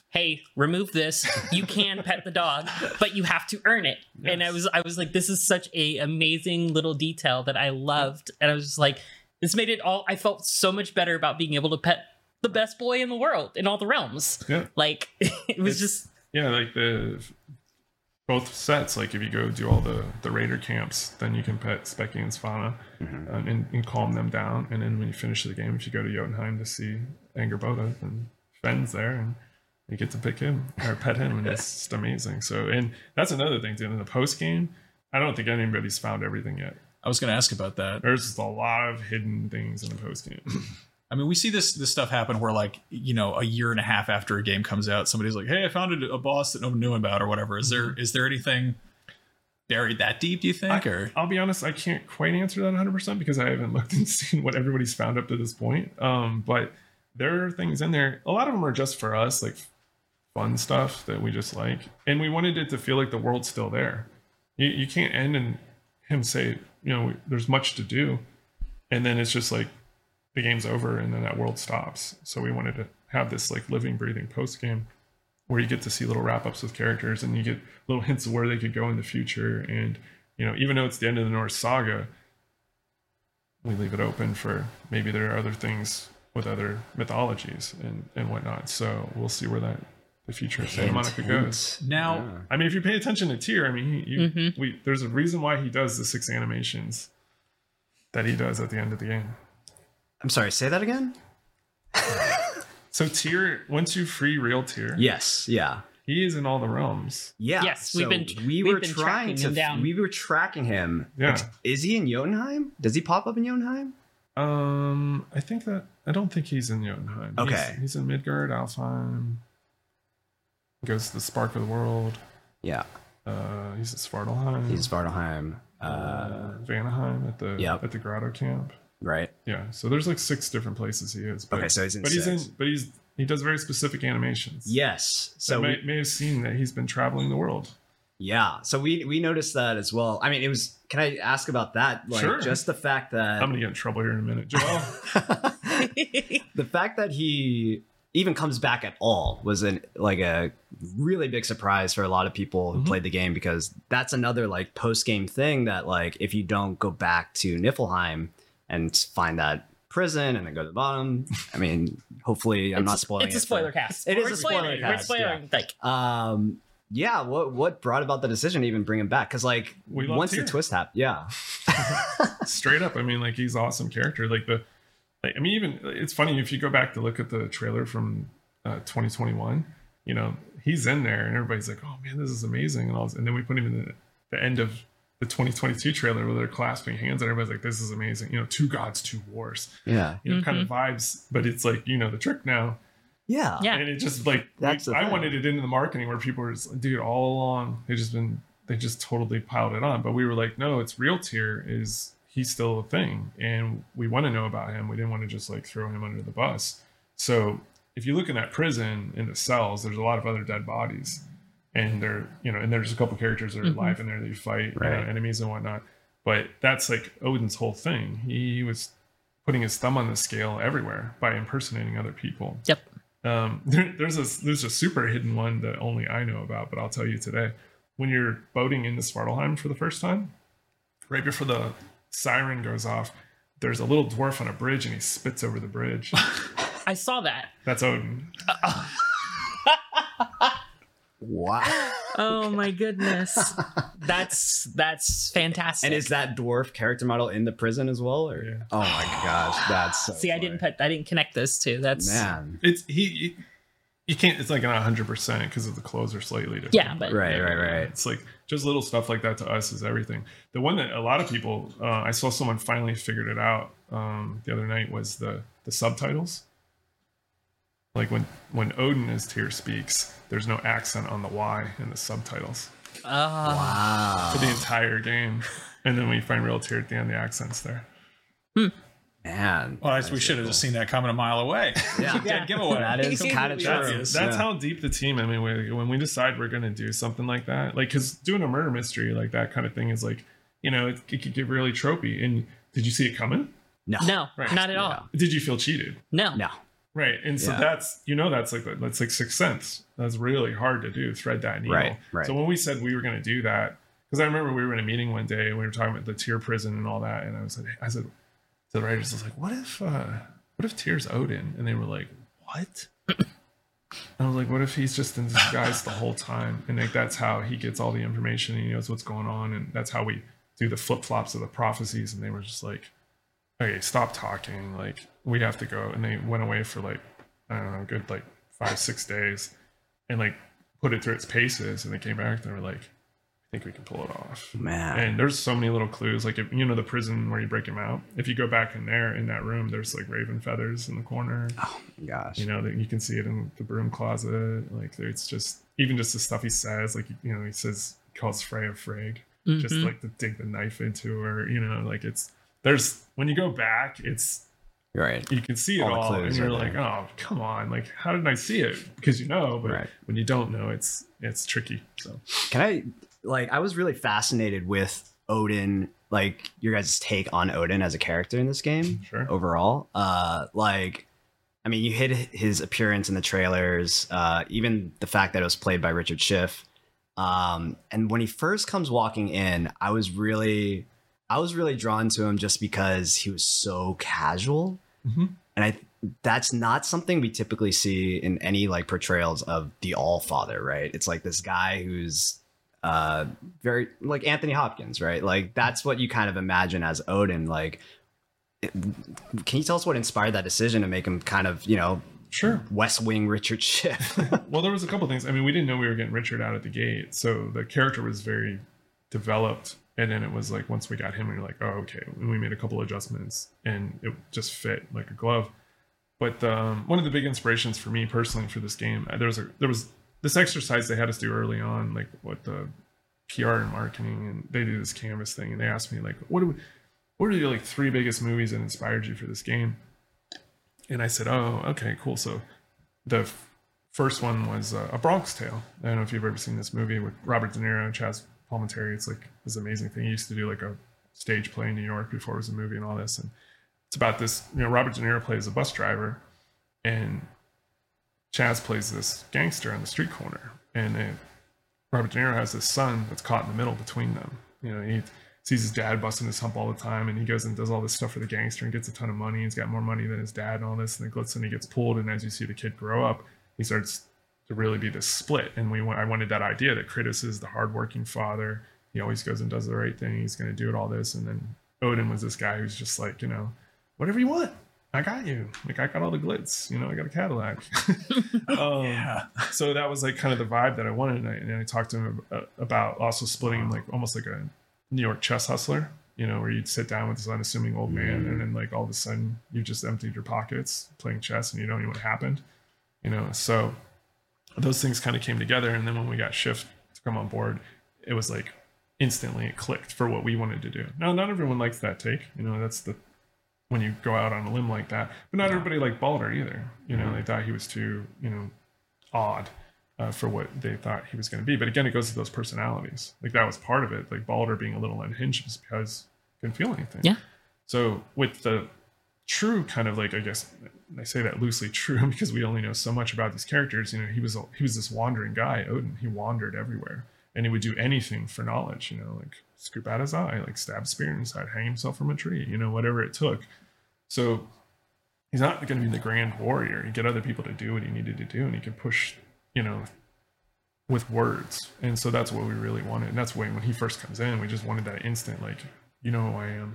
hey, remove this. You can pet the dog, but you have to earn it. Yes. And I was I was like, this is such a amazing little detail that I loved. And I was just like, this made it all, I felt so much better about being able to pet the best boy in the world, in all the realms. Yeah. Like, it was it's, just... Yeah, like the... Both sets, like if you go do all the, the raider camps, then you can pet Specky and Svanna mm-hmm. um, and, and calm them down. And then when you finish the game, if you go to Jotunheim to see Angerboda, then Fenn's there and you get to pick him or pet him, and it's just amazing. So, and that's another thing too. In the post game, I don't think anybody's found everything yet. I was going to ask about that. There's just a lot of hidden things in the post game. I mean, we see this this stuff happen where, like, you know, a year and a half after a game comes out, somebody's like, "Hey, I found a, a boss that no one knew about," or whatever. Is there is there anything buried that deep, do you think? I, or I'll be honest, I can't quite answer that one hundred percent because I haven't looked and seen what everybody's found up to this point. Um, but there are things in there. A lot of them are just for us, like fun stuff that we just like, and we wanted it to feel like the world's still there. You, you can't end and him say, you know, there's much to do, and then it's just like the game's over and then that world stops. So we wanted to have this like living, breathing post game where you get to see little wrap ups with characters and you get little hints of where they could go in the future. And, you know, even though it's the end of the Norse saga, we leave it open for maybe there are other things with other mythologies and, and whatnot. So we'll see where that the future of Santa Monica goes. Now, yeah. I mean, if you pay attention to Tyr, I mean, he, you, mm-hmm. we, there's a reason why he does the six animations that he does at the end of the game. I'm sorry, say that again? So Tyr, once you free real Tyr, yes, yeah, he is in all the realms. Yeah, yes, so we've been we we've were been trying to him down. we were tracking him. Yeah, is he in Jotunheim? Does he pop up in Jotunheim? Um, I think that I don't think he's in Jotunheim. Okay, he's, he's in Midgard, Alfheim. Goes to the Spark of the World. Yeah, uh, he's at Svartalheim. He's Svartalheim. Uh, uh, Vanaheim at the yep. at the Grotto camp. Right. Yeah. So there's like six different places he is. But, okay. So he's in. But six. he's in. But he's he does very specific animations. Yes. So so we may, may have seen that he's been traveling the world. Yeah. So we we noticed that as well. I mean, it was. Can I ask about that? Like, sure. Just the fact that I'm gonna get in trouble here in a minute, Joel. The fact that he even comes back at all was an like a really big surprise for a lot of people who mm-hmm. played the game, because that's another like post game thing that like if you don't go back to Niflheim and find that prison and then go to the bottom. I mean, hopefully I'm it's, not spoiling it's it. It's a spoiler for, cast. It is We're a spoiler spoiling, cast. We're spoiling. Yeah. Like, um, yeah. What what brought about the decision to even bring him back? Because like we once Tyr. the twist happened, yeah. Straight up, I mean, like he's an awesome character. Like the, like, I mean, even it's funny if you go back to look at the trailer from uh, twenty twenty-one. You know, he's in there, and everybody's like, "Oh man, this is amazing!" And all this, and then we put him in the, the end of the twenty twenty-two trailer where they're clasping hands, and everybody's like, "This is amazing!" You know, two gods, two wars. Yeah, you know, mm-hmm. kind of vibes, but it's like, you know, the trick now. Yeah, yeah, and it just like that's we, I wanted it into the marketing where people were just, dude, all along they just been they just totally piled it on, but we were like, no, it's real Tyr is. He's still a thing, and we want to know about him. We didn't want to just like throw him under the bus. So if you look in that prison in the cells, there's a lot of other dead bodies, and there, you know, and there's a couple characters that are mm-hmm. alive in there that you fight, right. you know, enemies and whatnot. But that's like Odin's whole thing. He was putting his thumb on the scale everywhere by impersonating other people. Yep. Um, there, there's a there's a super hidden one that only I know about, but I'll tell you today. When you're boating into Svartalheim for the first time, right before the siren goes off, there's a little dwarf on a bridge and he spits over the bridge. I saw that. That's Odin. Wow. Oh my goodness. That's that's fantastic. And is that dwarf character model in the prison as well? Or yeah. Oh my gosh, that's so see, funny. I didn't put I didn't connect those two. That's man. It's he, he you can't. It's like not one hundred percent because of the clothes are slightly different. Yeah, but right, right, right. It's like just little stuff like that to us is everything. The one that a lot of people, uh, I saw someone finally figured it out um, the other night was the the subtitles. Like when when Odin as Tyr speaks, there's no accent on the Y in the subtitles. Oh. Wow. For the entire game, and then when you find real Tyr at the end, the accent's there. Hmm. Man, well, I, we should have cool. just seen that coming a mile away. Yeah, dead giveaway. That is kind of true. That's, that's yeah. how deep the team. I mean, we, when we decide we're going to do something like that, like because doing a murder mystery like that kind of thing is like, you know, it, it could get really tropey. And did you see it coming? No, no, right. not at all. Yeah. Did you feel cheated? No, no. Right. And so Yeah. that's, you know, that's like, that's like Sixth Sense. That's really hard to do, thread that needle. Right, right. So when we said we were going to do that, because I remember we were in a meeting one day and we were talking about the Tyr prison and all that. And I was like, I said to the writers, I was like, what if, uh, what if Tyr's Odin? And they were like, what? I was like, what if he's just in disguise the whole time? And like, that's how he gets all the information and he knows what's going on. And that's how we do the flip flops of the prophecies. And they were just like, okay, stop talking. Like, we have to go. And they went away for like, I don't know, good like five, six days and like put it through its paces. And they came back and they were like, I think we can pull it off. Man. And there's so many little clues. Like, if you know the prison where you break him out, if you go back in there in that room, there's like raven feathers in the corner. Oh my gosh. You know, that you can see it in the broom closet. Like, it's just, even just the stuff he says, like, you know, he says, he calls Freya Frigg, mm-hmm. just like to dig the knife into her, you know, like it's, there's, when you go back, it's, right. You can see it all, all and you're like, there. oh, come on. Like, how did I see it? Because you know, but right. when you don't know, it's, it's tricky. So can I, like, I was really fascinated with Odin, like your guys' take on Odin as a character in this game. Sure. Overall. Uh, like, I mean, you hit his appearance in the trailers, uh, even the fact that it was played by Richard Schiff. Um, and when he first comes walking in, I was really, I was really drawn to him just because he was so casual. Mm-hmm. And I, that's not something we typically see in any like portrayals of the All-Father, right? It's like this guy who's uh very like Anthony Hopkins, right? Like that's what you kind of imagine as Odin. Like, it, can you tell us what inspired that decision to make him kind of, you know, sure, West Wing Richard Schiff? Well, there was a couple things. I mean, we didn't know we were getting Richard out at the gate, so the character was very developed, and then it was like once we got him, we were like, oh, okay. And we made a couple adjustments, and it just fit like a glove. But um, one of the big inspirations for me personally for this game, there was a there was. this exercise they had us do early on, like what the P R and marketing, and they do this canvas thing, and they asked me like, what do we, what are the like three biggest movies that inspired you for this game? And I said, oh, okay, cool. So the f- first one was uh, A Bronx Tale. I don't know if you've ever seen this movie with Robert De Niro and Chaz Palminteri. It's like this amazing thing. He used to do like a stage play in New York before it was a movie and all this. And it's about this, you know, Robert De Niro plays a bus driver, and Chaz plays this gangster on the street corner, and they, Robert De Niro has this son that's caught in the middle between them. You know, he sees his dad busting his hump all the time, and he goes and does all this stuff for the gangster and gets a ton of money. He's got more money than his dad and all this, and then suddenly he gets pulled. And as you see the kid grow up, he starts to really be this split. And we, I wanted that idea that Kratos is the hardworking father. He always goes and does the right thing. He's going to do it all this, and then Odin was this guy who's just like, you know, whatever you want, I got you. Like, I got all the glitz, you know, I got a Cadillac. um, yeah. So that was like kind of the vibe that I wanted. And I, and I talked to him about also splitting him like almost like a New York chess hustler, you know, where you'd sit down with this unassuming old man, and then like all of a sudden you just emptied your pockets playing chess and you don't know what happened, you know. So those things kind of came together. And then when we got Schiff to come on board, it was like instantly it clicked for what we wanted to do. Now, not everyone likes that take, you know, that's the, when you go out on a limb like that, but not everybody liked Baldur either. You know, mm-hmm. they thought he was too, you know, odd uh, for what they thought he was going to be. But again, it goes to those personalities. Like that was part of it. Like Baldur being a little unhinged just because he couldn't feel anything. Yeah. So with the true kind of like, I guess I say that loosely true because we only know so much about these characters. You know, he was a, he was this wandering guy, Odin. He wandered everywhere, and he would do anything for knowledge. You know, like scoop out his eye, like stab spear inside, hang himself from a tree. You know, whatever it took. So he's not going to be the grand warrior. He get other people to do what he needed to do, and he can push, you know, with words. And so that's what we really wanted. And that's why when he first comes in, we just wanted that instant, like, you know who I am.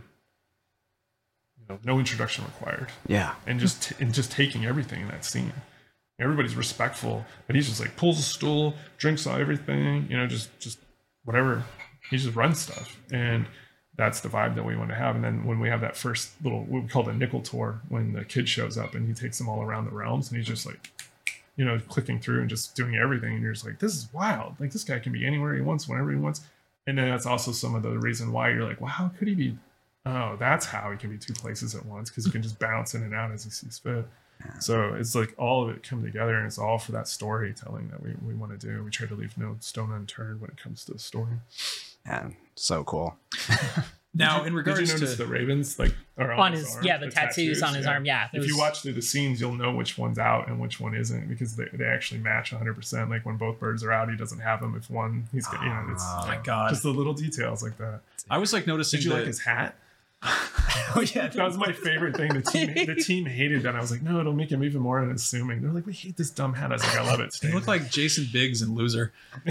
You know, no introduction required. Yeah. And just and just taking everything in that scene. Everybody's respectful, but he's just like pulls a stool, drinks all everything, you know, just just whatever. He just runs stuff. And that's the vibe that we want to have. And then when we have that first little, what we call the nickel tour, when the kid shows up and he takes them all around the realms, and he's just like, you know, clicking through and just doing everything. And you're just like, this is wild. Like, this guy can be anywhere he wants, whenever he wants. And then that's also some of the reason why you're like, well, how could he be? Oh, that's how he can be two places at once, because he can just bounce in and out as he sees fit. So it's like all of it come together, and it's all for that storytelling that we, we want to do. We try to leave no stone unturned when it comes to the story. Man, so cool. Now, did you, in regards did you notice to the ravens, like are on, on his, his arm, yeah the, tattoos, on his yeah. arm yeah If was, you watch through the scenes, you'll know which one's out and which one isn't because they, they actually match one hundred percent. Like when both birds are out, he doesn't have them. If one, he's got, you know, it's oh my god, just the little details like that. I was like noticing. Did you the, like his hat? Oh yeah, That was my favorite thing. The team, the team hated that. I was like, no, it'll make him even more unassuming. They're like, we hate this dumb hat. I was like, I love it. He looked like Jason Biggs in Loser.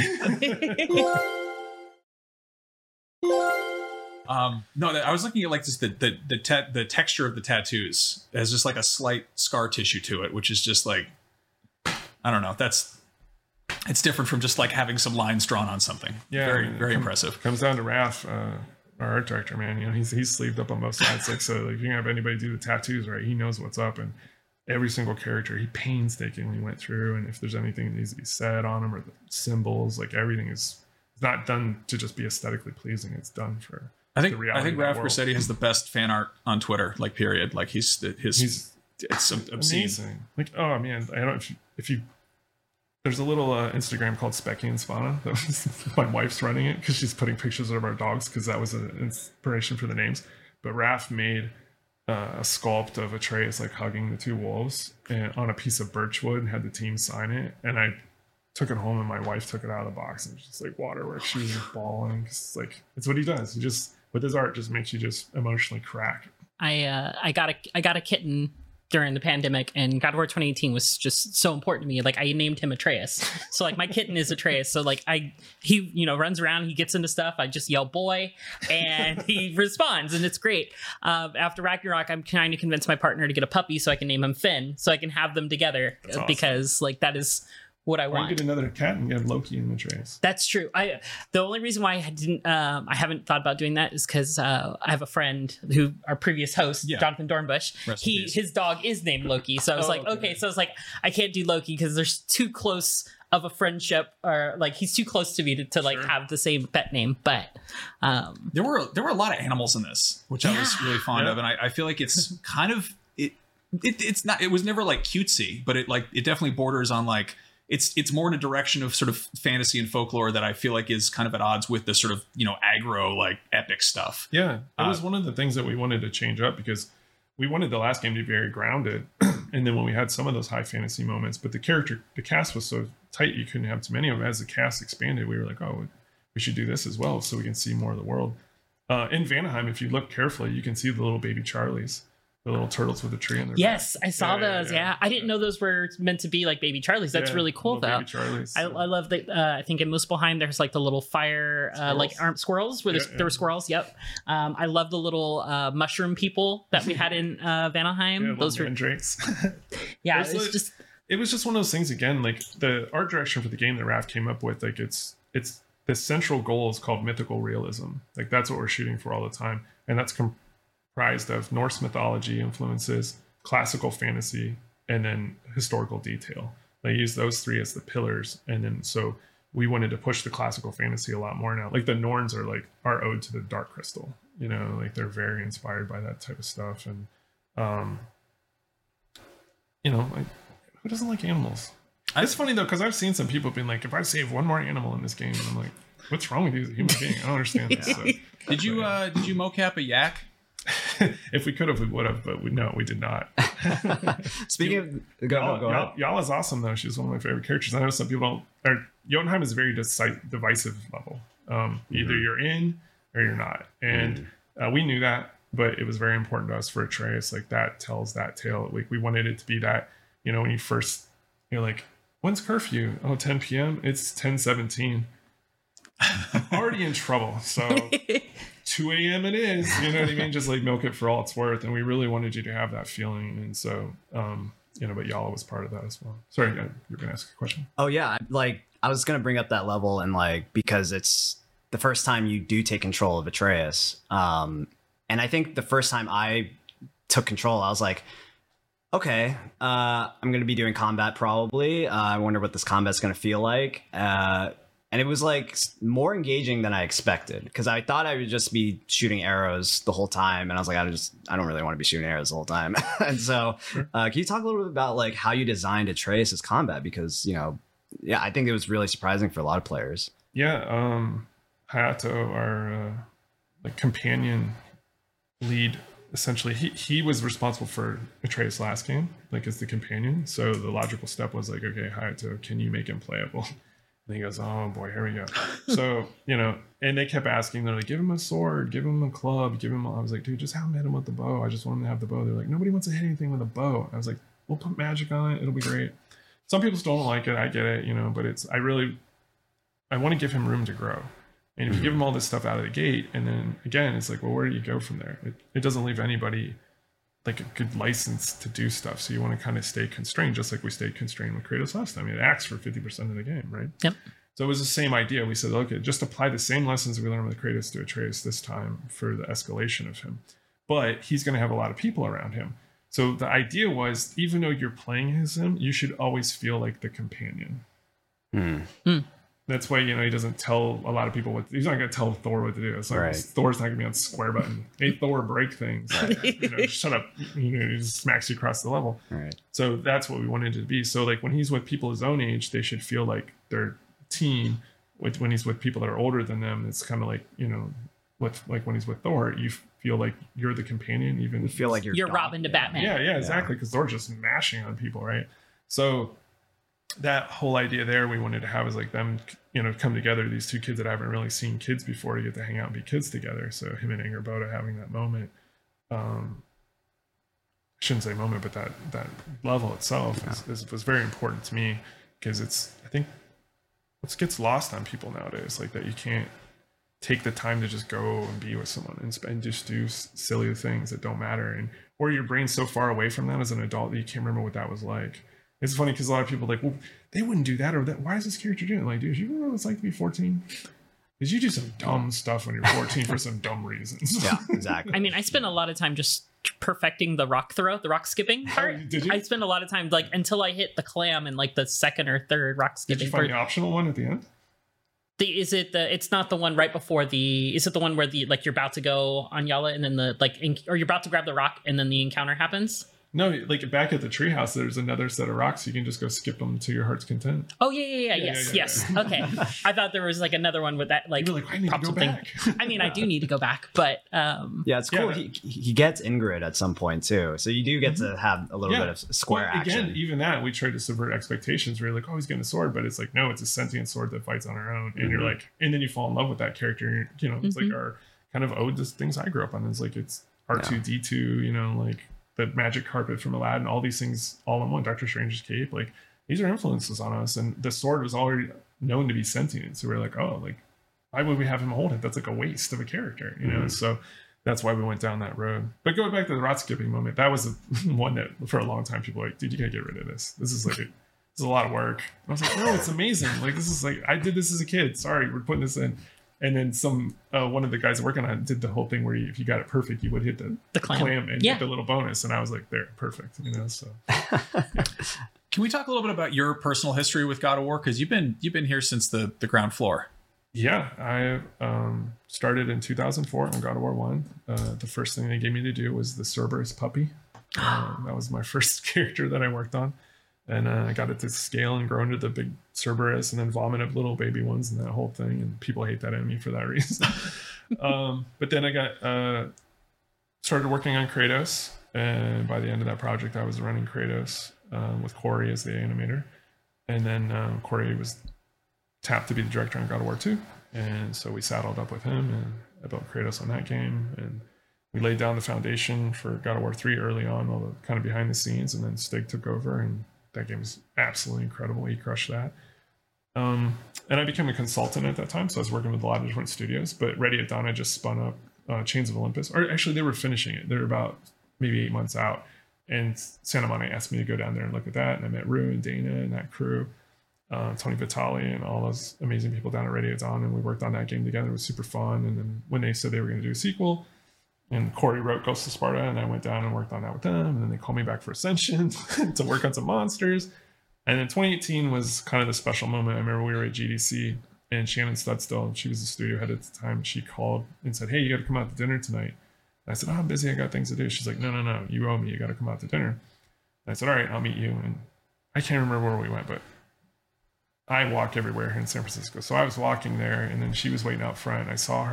um, no, I was looking at like just the the the, te- the texture of the tattoos has just like a slight scar tissue to it, which is just like, I don't know. That's it's different from just like having some lines drawn on something. Yeah, very very com- impressive. Comes down to Raph, uh, our art director, man. You know, he's he's sleeved up on both sides. Like, so like, if you have anybody do the tattoos right, he knows what's up, and every single character he painstakingly went through, and if there's anything that needs to be said on them or the symbols, like everything is it's not done to just be aesthetically pleasing. It's done for. I think the reality I think of the Raph world. Grassetti has the best fan art on Twitter. Like period. Like he's his. He's it's obscene. amazing. Like, oh man, I don't know if you, if you there's a little uh, Instagram called Specky and Spana. That was, my wife's running it because she's putting pictures of our dogs because that was an inspiration for the names. But Raph made uh, a sculpt of Atreus like hugging the two wolves and on a piece of birchwood and had the team sign it. And I took it home and my wife took it out of the box and it was just like waterworks. She was just bawling. It's like it's what he does. He just with his art just makes you just emotionally crack. I uh, I got a I got a kitten during the pandemic, and God of War twenty eighteen was just so important to me. Like I named him Atreus, so like my kitten is Atreus. So like I he you know runs around, he gets into stuff. I just yell boy, and he responds, and it's great. Uh, after Ragnarok, I'm trying to convince my partner to get a puppy so I can name him Finn, so I can have them together. That's awesome. Because like that is what I Or want. you get another cat and get Loki and Atreus. That's true. I the only reason why I didn't um, I haven't thought about doing that is because uh, I have a friend who our previous host Yeah. Jonathan Dornbush. Rest in He peace. his dog is named Loki, so I was Oh, like, okay. okay. So I was like, I can't do Loki because there's too close of a friendship, or like he's too close to me to, to like Sure. have the same pet name. But um, There were there were a lot of animals in this, which I was really fond Yeah. of, and I, I feel like it's kind of it, it. It's not. It was never like cutesy, but it like it definitely borders on like it's it's more in a direction of sort of fantasy and folklore that I feel like is kind of at odds with the sort of you know aggro like epic stuff. Yeah, it Uh, was one of the things that we wanted to change up because we wanted the last game to be very grounded, and then when we had some of those high fantasy moments, but the character, the cast was so tight you couldn't have too many of them. As the cast expanded, we were like, oh, we should do this as well so we can see more of the world. Uh, in Vanaheim, if you look carefully, you can see the little baby Charlies, the little turtles with a tree on their yes, back. I saw Yeah, yeah, those. yeah. Yeah, I didn't know those were meant to be like baby Charlies. That's Yeah, really cool little though. baby Charlies. I, I love that. Uh, I think in Muspelheim there's like the little fire, uh, like Squirrels. arm squirrels. Where there's, Yeah, yeah. there were squirrels. Yep. Um, I love the little uh, mushroom people that we had in uh, Vanaheim. Yeah, Those were little mandrakes. yeah. There's It's like- just It was just one of those things again, like the art direction for the game that Raph came up with, like it's it's the central goal is called mythical realism. Like that's what we're shooting for all the time. And that's comprised of Norse mythology influences, classical fantasy, and then historical detail. They use those three as the pillars. And then so we wanted to push the classical fantasy a lot more now. Like the Norns are like our ode to the Dark Crystal. You know, like they're very inspired by that type of stuff. And um you know, like who doesn't like animals? It's funny though, because I've seen some people being like, if I save one more animal in this game, and I'm like, what's wrong with you as a human being? I don't understand this. So, Did you uh did you mocap a yak? if we could have, we would have, but we no, we did not. Speaking of, go, Y'all, go ahead. y'all, y'all is awesome though. She's one of my favorite characters. I know some people don't. Or Jotunheim is a very deci- divisive level. Um, either you're in or you're not, and uh, we knew that, but it was very important to us for Atreus. Like that tells that tale. Like we wanted it to be that. You know, when you first, you're like, when's curfew? Oh, ten p.m. It's ten seventeen. I'm already in trouble. So two a.m. it is. You know what I mean? Just like milk it for all it's worth. And we really wanted you to have that feeling. And so, um, you know, but Yala was part of that as well. Sorry, uh, you're going to ask a question. Oh yeah, I- like I was gonna bring up that level, and like because it's the first time you do take control of Atreus, um, and I think the first time I took control, I was like, okay, uh, I'm gonna be doing combat probably. Uh, I wonder what this combat's gonna feel like, uh, and it was like s- more engaging than I expected because I thought I would just be shooting arrows the whole time, and I was like, I just I don't really want to be shooting arrows the whole time. And so, uh, can you talk a little bit about like how you designed Atreus's combat? Because you know. Yeah, I think it was really surprising for a lot of players. Yeah, um, Hayato, our uh, like companion lead. Essentially, he, he was responsible for Atreus' last game, like as the companion. So the logical step was like, okay, Hayato, can you make him playable? And he goes, oh boy, here we go. So, you know, and they kept asking, they're like, give him a sword, give him a club, give him, a... I was like, dude, just have him hit him with the bow. I just want him to have the bow. They're like, nobody wants to hit anything with a bow. I was like, we'll put magic on it. It'll be great. Some people still don't like it. I get it, you know, but it's, I really, I want to give him room to grow. And if you give him all this stuff out of the gate, and then again, it's like, well, where do you go from there? It, it doesn't leave anybody like a good license to do stuff. So you want to kind of stay constrained, just like we stayed constrained with Kratos last time. It acts for fifty percent of the game, right? Yep. So it was the same idea. We said, okay, just apply the same lessons we learned with Kratos to Atreus this time for the escalation of him. But he's going to have a lot of people around him. So the idea was, even though you're playing as him, you should always feel like the companion. Hmm. Hmm. That's why, you know, he doesn't tell a lot of people what, he's not going to tell Thor what to do. It's like, Right. Thor's not going to be on square button. Hey, Thor, break things. You know, shut up. You know, he just smacks you across the level. Right. So that's what we wanted it to be. So like when he's with people his own age, they should feel like their team. With when he's with people that are older than them, it's kind of like, you know, with like when he's with Thor, you feel like you're the companion. Even You feel like you're You're God. Robin to Batman. yeah, yeah, exactly. Because Thor's just mashing on people, right? So that whole idea there we wanted to have is like them, you know, come together, these two kids that haven't really seen kids before, to get to hang out and be kids together. So him and Angerboda having that moment, um I shouldn't say moment, but that that level itself is, is, was very important to me, because it's, I think what gets lost on people nowadays, like that you can't take the time to just go and be with someone and, and just do s- silly things that don't matter, and or your brain's so far away from that as an adult that you can't remember what that was like. It's funny because a lot of people are like, well, they wouldn't do that, or that. Why is this character doing it? Like, dude, you remember what it's like to be fourteen? Because you do some dumb stuff when you're fourteen for some dumb reasons. Yeah, exactly. I mean, I spent a lot of time just perfecting the rock throw, the rock skipping part. Did you? I spent a lot of time like until I hit the clam in like the second or third rock Did skipping you find part. the optional one at the end? The, is it the? It's not the one right before the. Is it the one where the like you're about to go on Yala and then the like, in, or you're about to grab the rock and then the encounter happens? No, like back at the treehouse, there's another set of rocks. You can just go skip them to your heart's content. Oh yeah, yeah, yeah, Yeah, yes, yeah, yes. yeah. Okay, I thought there was like another one with that like, You were like, I need to prop go something. back. I mean, I do need to go back, but um, Yeah, it's cool. Yeah. He he gets Ingrid at some point too, so you do get to have a little Yeah. bit of square Well, action. Again, even that, we tried to subvert expectations. We're like, oh, he's getting a sword, but it's like, no, it's a sentient sword that fights on her own. And you're like, and then you fall in love with that character. You know, it's Mhm. like our kind of ode to things I grew up on. It's like it's R two D two, you know, like the magic carpet from Aladdin, all these things all in one. Doctor Strange's cape, like these are influences on us. And the sword was already known to be sentient, so we're like, oh, like why would we have him hold it? That's like a waste of a character, you know. Mhm. So that's why we went down that road. But going back to the rock skipping moment, that was the one that for a long time people were like, dude, you gotta get rid of this. This is like a, this is a lot of work. And I was like, no, it's amazing. Like this is like I did this as a kid. Sorry, we're putting this in. And then some uh, one of the guys working on it did the whole thing where you, if you got it perfect, you would hit the, The clam. and Yeah. get the little bonus. And I was like, there, perfect. You know, so Can we talk a little bit about your personal history with God of War? Because you've been you've been here since the the ground floor. yeah, I um, started in two thousand four on God of War One. Uh, the first thing they gave me to do was the Cerberus puppy. Uh, that was my first character that I worked on, and uh, I got it to scale and grow into the big Cerberus, and then vomit up little baby ones and that whole thing. And people hate that enemy for that reason. um, but then I got uh, started working on Kratos, and by the end of that project, I was running Kratos uh, with Corey as the animator, and then uh, Corey was tapped to be the director on God of War two, and so we saddled up with him, and I built Kratos on that game, and we laid down the foundation for God of War three early on, all the kind of behind the scenes, and then Stig took over, and that game was absolutely incredible. He crushed that. Um, and I became a consultant at that time, so I was working with a lot of different studios, but Ready at Dawn, I just spun up uh, Chains of Olympus, or actually they were finishing it. They were about maybe eight months out, and Santa Monica asked me to go down there and look at that, and I met Rue and Dana and that crew, uh, Tony Vitale and all those amazing people down at Ready at Dawn, and we worked on that game together. It was super fun, and then when they said they were going to do a sequel, and Corey wrote Ghost of Sparta, and I went down and worked on that with them, and then they called me back for Ascension to work on some monsters. And then twenty eighteen was kind of the special moment. I remember we were at G D C, and Shannon Studstill, she was the studio head at the time, she called and said, hey, you got to come out to dinner tonight. And I said, oh, I'm busy, I got things to do. She's like, no, no, no, you owe me, you got to come out to dinner. And I said, all right, I'll meet you. And I can't remember where we went, but I walk everywhere here in San Francisco. So I was walking there, and then she was waiting out front. I saw her,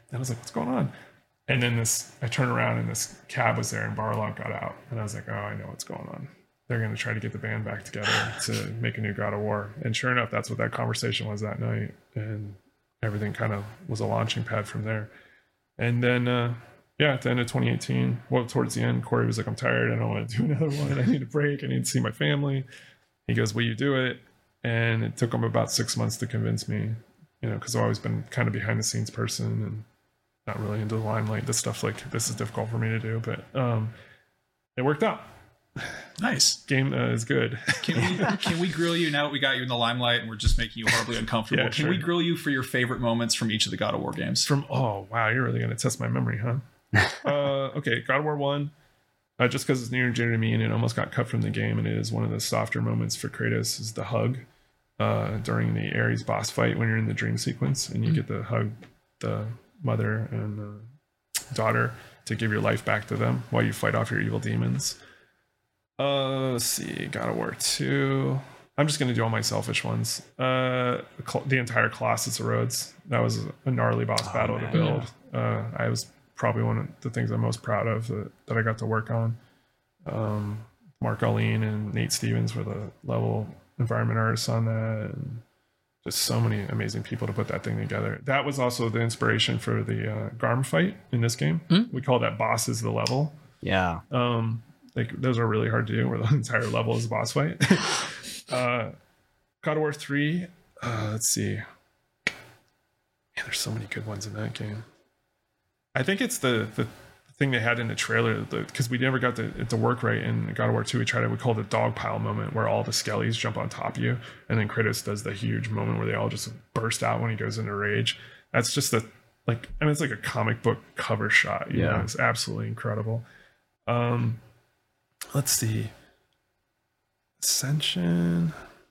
And I was like, what's going on? And then this, I turned around and this cab was there and Barlog got out. And I was like, oh, I know what's going on. They're going to try to get the band back together to make a new God of War. And sure enough, that's what that conversation was that night. And everything kind of was a launching pad from there. And then, uh, yeah, at the end of twenty eighteen, well, towards the end, Corey was like, I'm tired. I don't want to do another one. I need a break. I need to see my family. He goes, will you do it? And it took him about six months to convince me, you know, because I've always been kind of behind the scenes person and not really into the limelight. This stuff like this is difficult for me to do, but um, it worked out. Nice. Game uh, is good. Can we can we grill you now that we got you in the limelight and we're just making you horribly uncomfortable? Yeah, Can sure. we grill you for your favorite moments from each of the God of War games? From oh wow, you're really gonna test my memory, huh? uh, okay, God of War one. Uh, just because it's near and dear to me, and it almost got cut from the game, and it is one of the softer moments for Kratos. Is the hug uh, during the Ares boss fight when you're in the dream sequence, and you mm-hmm. get to hug the mother and the daughter to give your life back to them while you fight off your evil demons. Uh, let's see, God of War two. I'm just gonna do all my selfish ones. Uh, the entire Colossus of Rhodes. That was a gnarly boss oh, battle man. to build. Uh, I was probably one of the things I'm most proud of that, that I got to work on. Um, Mark Alleen and Nate Stevens were the level environment artists on that, and just so many amazing people to put that thing together. That was also the inspiration for the uh, Garm fight in this game. Mm-hmm. We call that boss is the level. Yeah. Um, like those are really hard to do where the entire level is a boss fight. uh, God of War three. Uh, let's see. Man, there's so many good ones in that game. I think it's the the thing they had in the trailer because we never got the, it to work right in God of War two. We tried it. We called it the dog pile moment where all the skellies jump on top of you, and then Kratos does the huge moment where they all just burst out when he goes into rage. That's just a like, I mean, it's like a comic book cover shot. You yeah, know? It's absolutely incredible. Um, let's see, Ascension.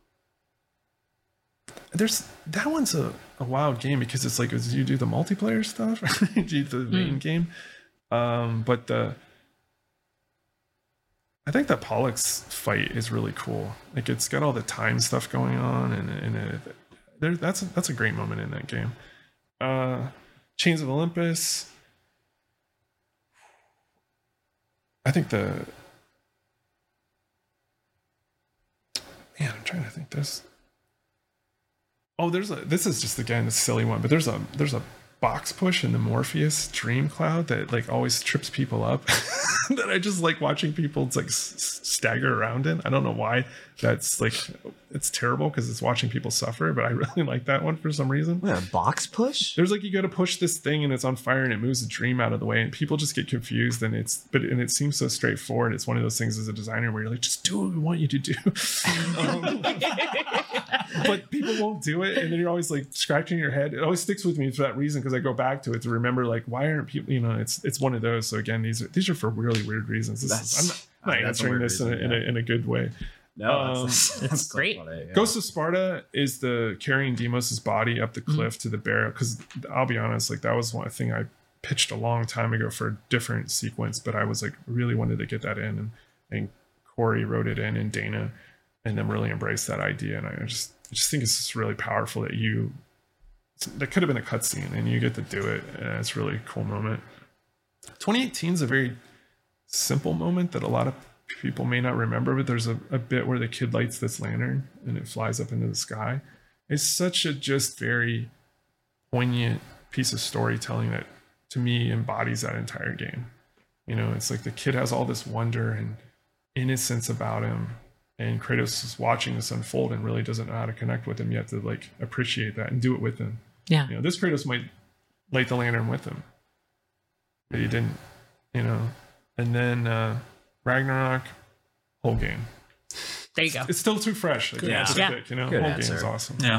There's that one's a, a wild game because it's like you do the multiplayer stuff, you do the main mm. game, um, but the I think that Pollux fight is really cool. Like it's got all the time stuff going on, and and it, there that's a, that's a great moment in that game. Uh, Chains of Olympus. I think the man, I'm trying to think this. Oh, there's a. This is just again a silly one, but there's a there's a box push in the Morpheus Dream Cloud that like always trips people up. That I just like watching people like s- stagger around in. I don't know why. That's like it's terrible because it's watching people suffer, but I really like that one for some reason. What, a box push? There's like you got to push this thing and it's on fire and it moves the dream out of the way and people just get confused and it's but and it seems so straightforward. It's one of those things as a designer where you're like, just do what we want you to do. um, but people won't do it, and then you're always like scratching your head. It always sticks with me for that reason because I go back to it to remember like why aren't people? You know, it's it's one of those. So again, these are these are for really weird reasons. This is, I'm not, I'm not answering this reason, in, a, yeah. in, a, in a good way. No, um, that's, that's so great. Funny, yeah. Ghost of Sparta is the carrying Deimos' body up the cliff mm. to the barrel. Because I'll be honest, like that was one thing I pitched a long time ago for a different sequence, but I was like really wanted to get that in, and and Corey wrote it in, and Dana, and then really embraced that idea. And I just I just think it's just really powerful that you that could have been a cutscene and you get to do it. And it's a really cool moment. twenty eighteen is a very simple moment that a lot of people may not remember, but there's a, a bit where the kid lights this lantern and it flies up into the sky. It's such a just very poignant piece of storytelling that to me embodies that entire game. You know, it's like the kid has all this wonder and innocence about him, and Kratos is watching this unfold and really doesn't know how to connect with him yet to like appreciate that and do it with him. Yeah. You know, this Kratos might light the lantern with him, but he didn't, you know. And then uh Ragnarok, whole game. There you go. It's, it's still too fresh. Like, yeah. It's yeah. Pick, you know, Good whole answer. game is awesome. Yeah.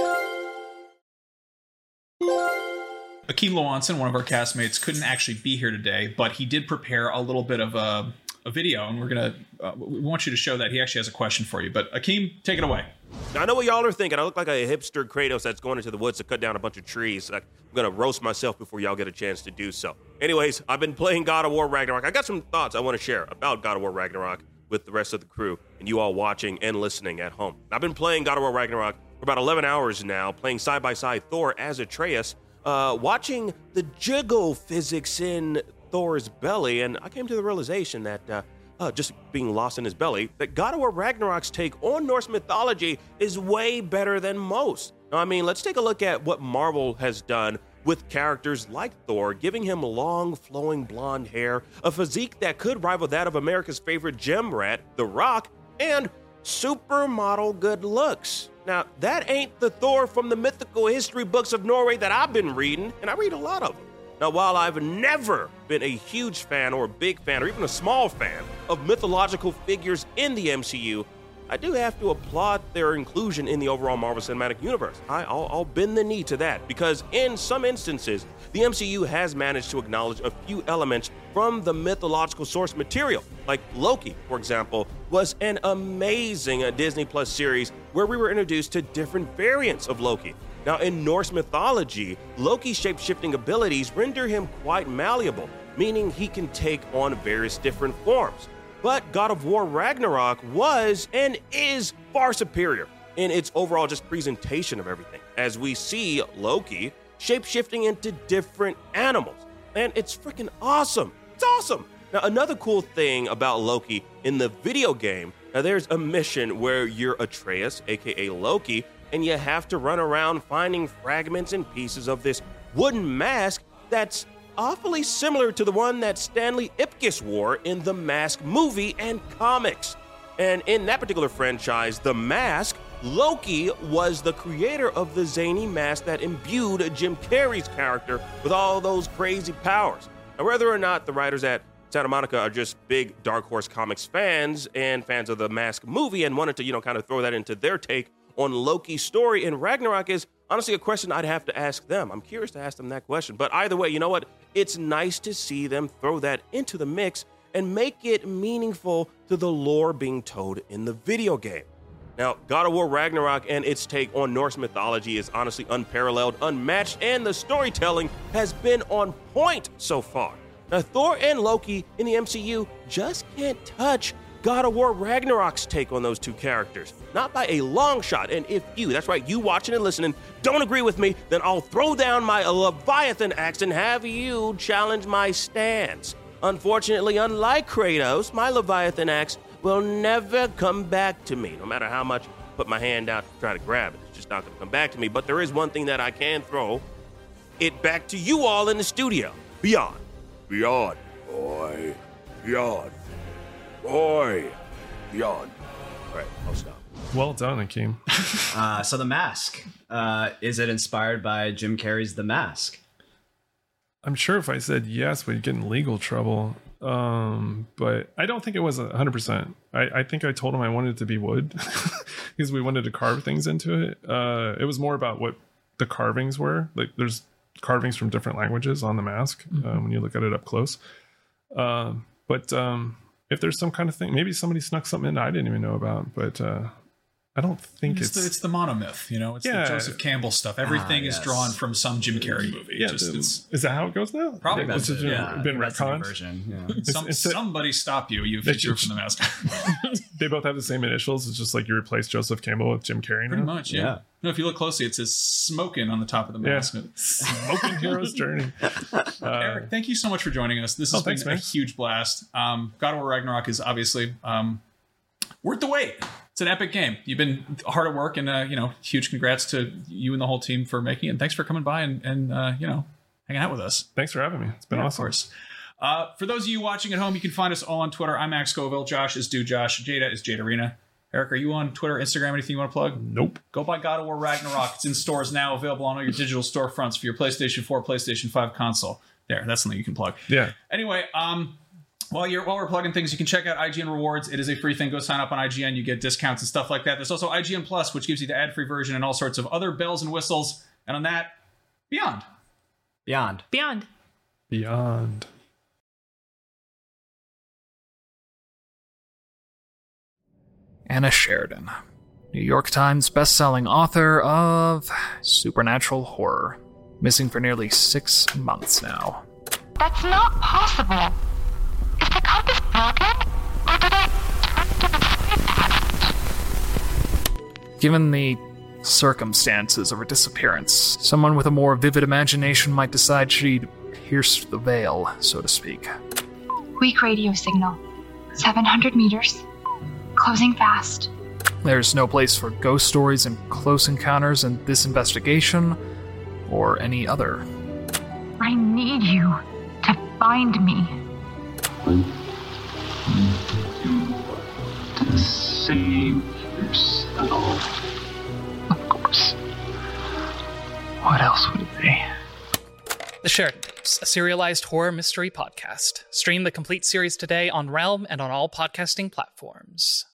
Akeem Lowanson, one of our castmates, couldn't actually be here today, but he did prepare a little bit of a, a video, and we're gonna uh, we want you to show that. He actually has a question for you. But Akeem, take it away. Now, I know what y'all are thinking. I look like a hipster Kratos that's going into the woods to cut down a bunch of trees. Like, I'm gonna roast myself before y'all get a chance to do so. Anyways, I've been playing God of War Ragnarok. I got some thoughts I want to share about God of War Ragnarok with the rest of the crew and you all watching and listening at home. I've been playing God of War Ragnarok for about eleven hours now, playing side-by-side Thor as Atreus uh, watching the jiggle physics in Thor's belly, and I came to the realization that uh, uh, just being lost in his belly, that God of War Ragnarok's take on Norse mythology is way better than most. Now, I mean, let's take a look at what Marvel has done with characters like Thor, giving him long, flowing blonde hair, a physique that could rival that of America's favorite gym rat, The Rock, and supermodel good looks. Now, that ain't the Thor from the mythical history books of Norway that I've been reading, and I read a lot of them. Now, while I've never been a huge fan or a big fan or even a small fan of mythological figures in the M C U, I do have to applaud their inclusion in the overall Marvel Cinematic Universe. I, I'll, I'll bend the knee to that, because in some instances, the M C U has managed to acknowledge a few elements from the mythological source material. Like Loki, for example, was an amazing uh, Disney Plus series where we were introduced to different variants of Loki. Now, in Norse mythology, Loki's shape-shifting abilities render him quite malleable, meaning he can take on various different forms. But God of War Ragnarok was and is far superior in its overall just presentation of everything, as we see Loki shape-shifting into different animals. And it's freaking awesome. It's awesome. Now, another cool thing about Loki in the video game, now there's a mission where you're Atreus, aka Loki, and you have to run around finding fragments and pieces of this wooden mask that's awfully similar to the one that Stanley Ipkiss wore in the Mask movie and comics. And in that particular franchise, The Mask, Loki was the creator of the zany mask that imbued Jim Carrey's character with all those crazy powers. Now, whether or not the writers at Santa Monica are just big Dark Horse Comics fans and fans of the Mask movie and wanted to, you know, kind of throw that into their take on Loki's story in Ragnarok is honestly a question I'd have to ask them. I'm curious to ask them that question. But either way, you know what? It's nice to see them throw that into the mix and make it meaningful to the lore being told in the video game. Now, God of War Ragnarok and its take on Norse mythology is honestly unparalleled, unmatched, and the storytelling has been on point so far. Now, Thor and Loki in the M C U just can't touch God of War Ragnarok's take on those two characters. Not by a long shot. And if you, that's right, you watching and listening, don't agree with me, then I'll throw down my Leviathan axe and have you challenge my stance. Unfortunately, unlike Kratos, my Leviathan axe will never come back to me, no matter how much I put my hand out to try to grab it. It's just not going to come back to me. But there is one thing that I can throw it back to you all in the studio. Beyond. Beyond. Boy. Beyond. Boy. Beyond. All right, I'll stop. Well done, Akeem. uh, so The Mask. Uh, is it inspired by Jim Carrey's The Mask? I'm sure if I said yes, we'd get in legal trouble. Um, but I don't think it was one hundred percent. I, I think I told him I wanted it to be wood because we wanted to carve things into it. Uh, it was more about what the carvings were. Like there's carvings from different languages on the mask mm-hmm. uh, when you look at it up close. Uh, but um, if there's some kind of thing, maybe somebody snuck something in I didn't even know about, but uh, I don't think it's it's... The, it's the monomyth, you know? It's yeah. the Joseph Campbell stuff. Everything ah, yes. is drawn from some Jim Carrey movie. Yeah, Just, the, it's, is that how it goes now? Probably. It's That's it. Yeah, been that's retconned? Version, yeah. It's, Some, it's somebody stop you. You feature from The Mask. They both have the same initials. It's just like you replace Joseph Campbell with Jim Carrey now. Pretty much, yeah. yeah. No, if you look closely, it says "Smokin" on the top of the mask. Yeah. Smoking Hero's Journey. Uh, Eric, thank you so much for joining us. This has oh, been thanks, a man. huge blast. Um, God of War Ragnarok is obviously um, worth the wait. It's an epic game. You've been hard at work, and uh, you know, huge congrats to you and the whole team for making it. And thanks for coming by and, and uh, you know, hanging out with us. Thanks for having me. It's been yeah, awesome. Of course. Uh, for those of you watching at home, you can find us all on Twitter. I'm Max Scoville. Josh is Do Josh. Jada is Jada Arena. Eric, are you on Twitter, Instagram, anything you want to plug? Nope. Go buy God of War Ragnarok. It's in stores now, available on all your digital storefronts for your PlayStation four, PlayStation five console. There, that's something you can plug. Yeah. Anyway, um, while you're while we're plugging things, you can check out I G N Rewards. It is a free thing. Go sign up on I G N. You get discounts and stuff like that. There's also I G N Plus, which gives you the ad-free version and all sorts of other bells and whistles. And on that, beyond. Beyond. Beyond. Beyond. Anna Sheridan, New York Times bestselling author of supernatural horror, missing for nearly six months now. That's not possible. Is the compass broken, or did I turn to the side pattern? Given the circumstances of her disappearance. Someone with a more vivid imagination might decide she'd pierced the veil, so to speak. Weak radio signal. seven hundred meters. Closing fast. There's no place for ghost stories and close encounters in this investigation, or any other. I need you to find me. To save yourself. Of course. What else would it be? The Sheridan Tapes, a serialized horror mystery podcast. Stream the complete series today on Realm and on all podcasting platforms.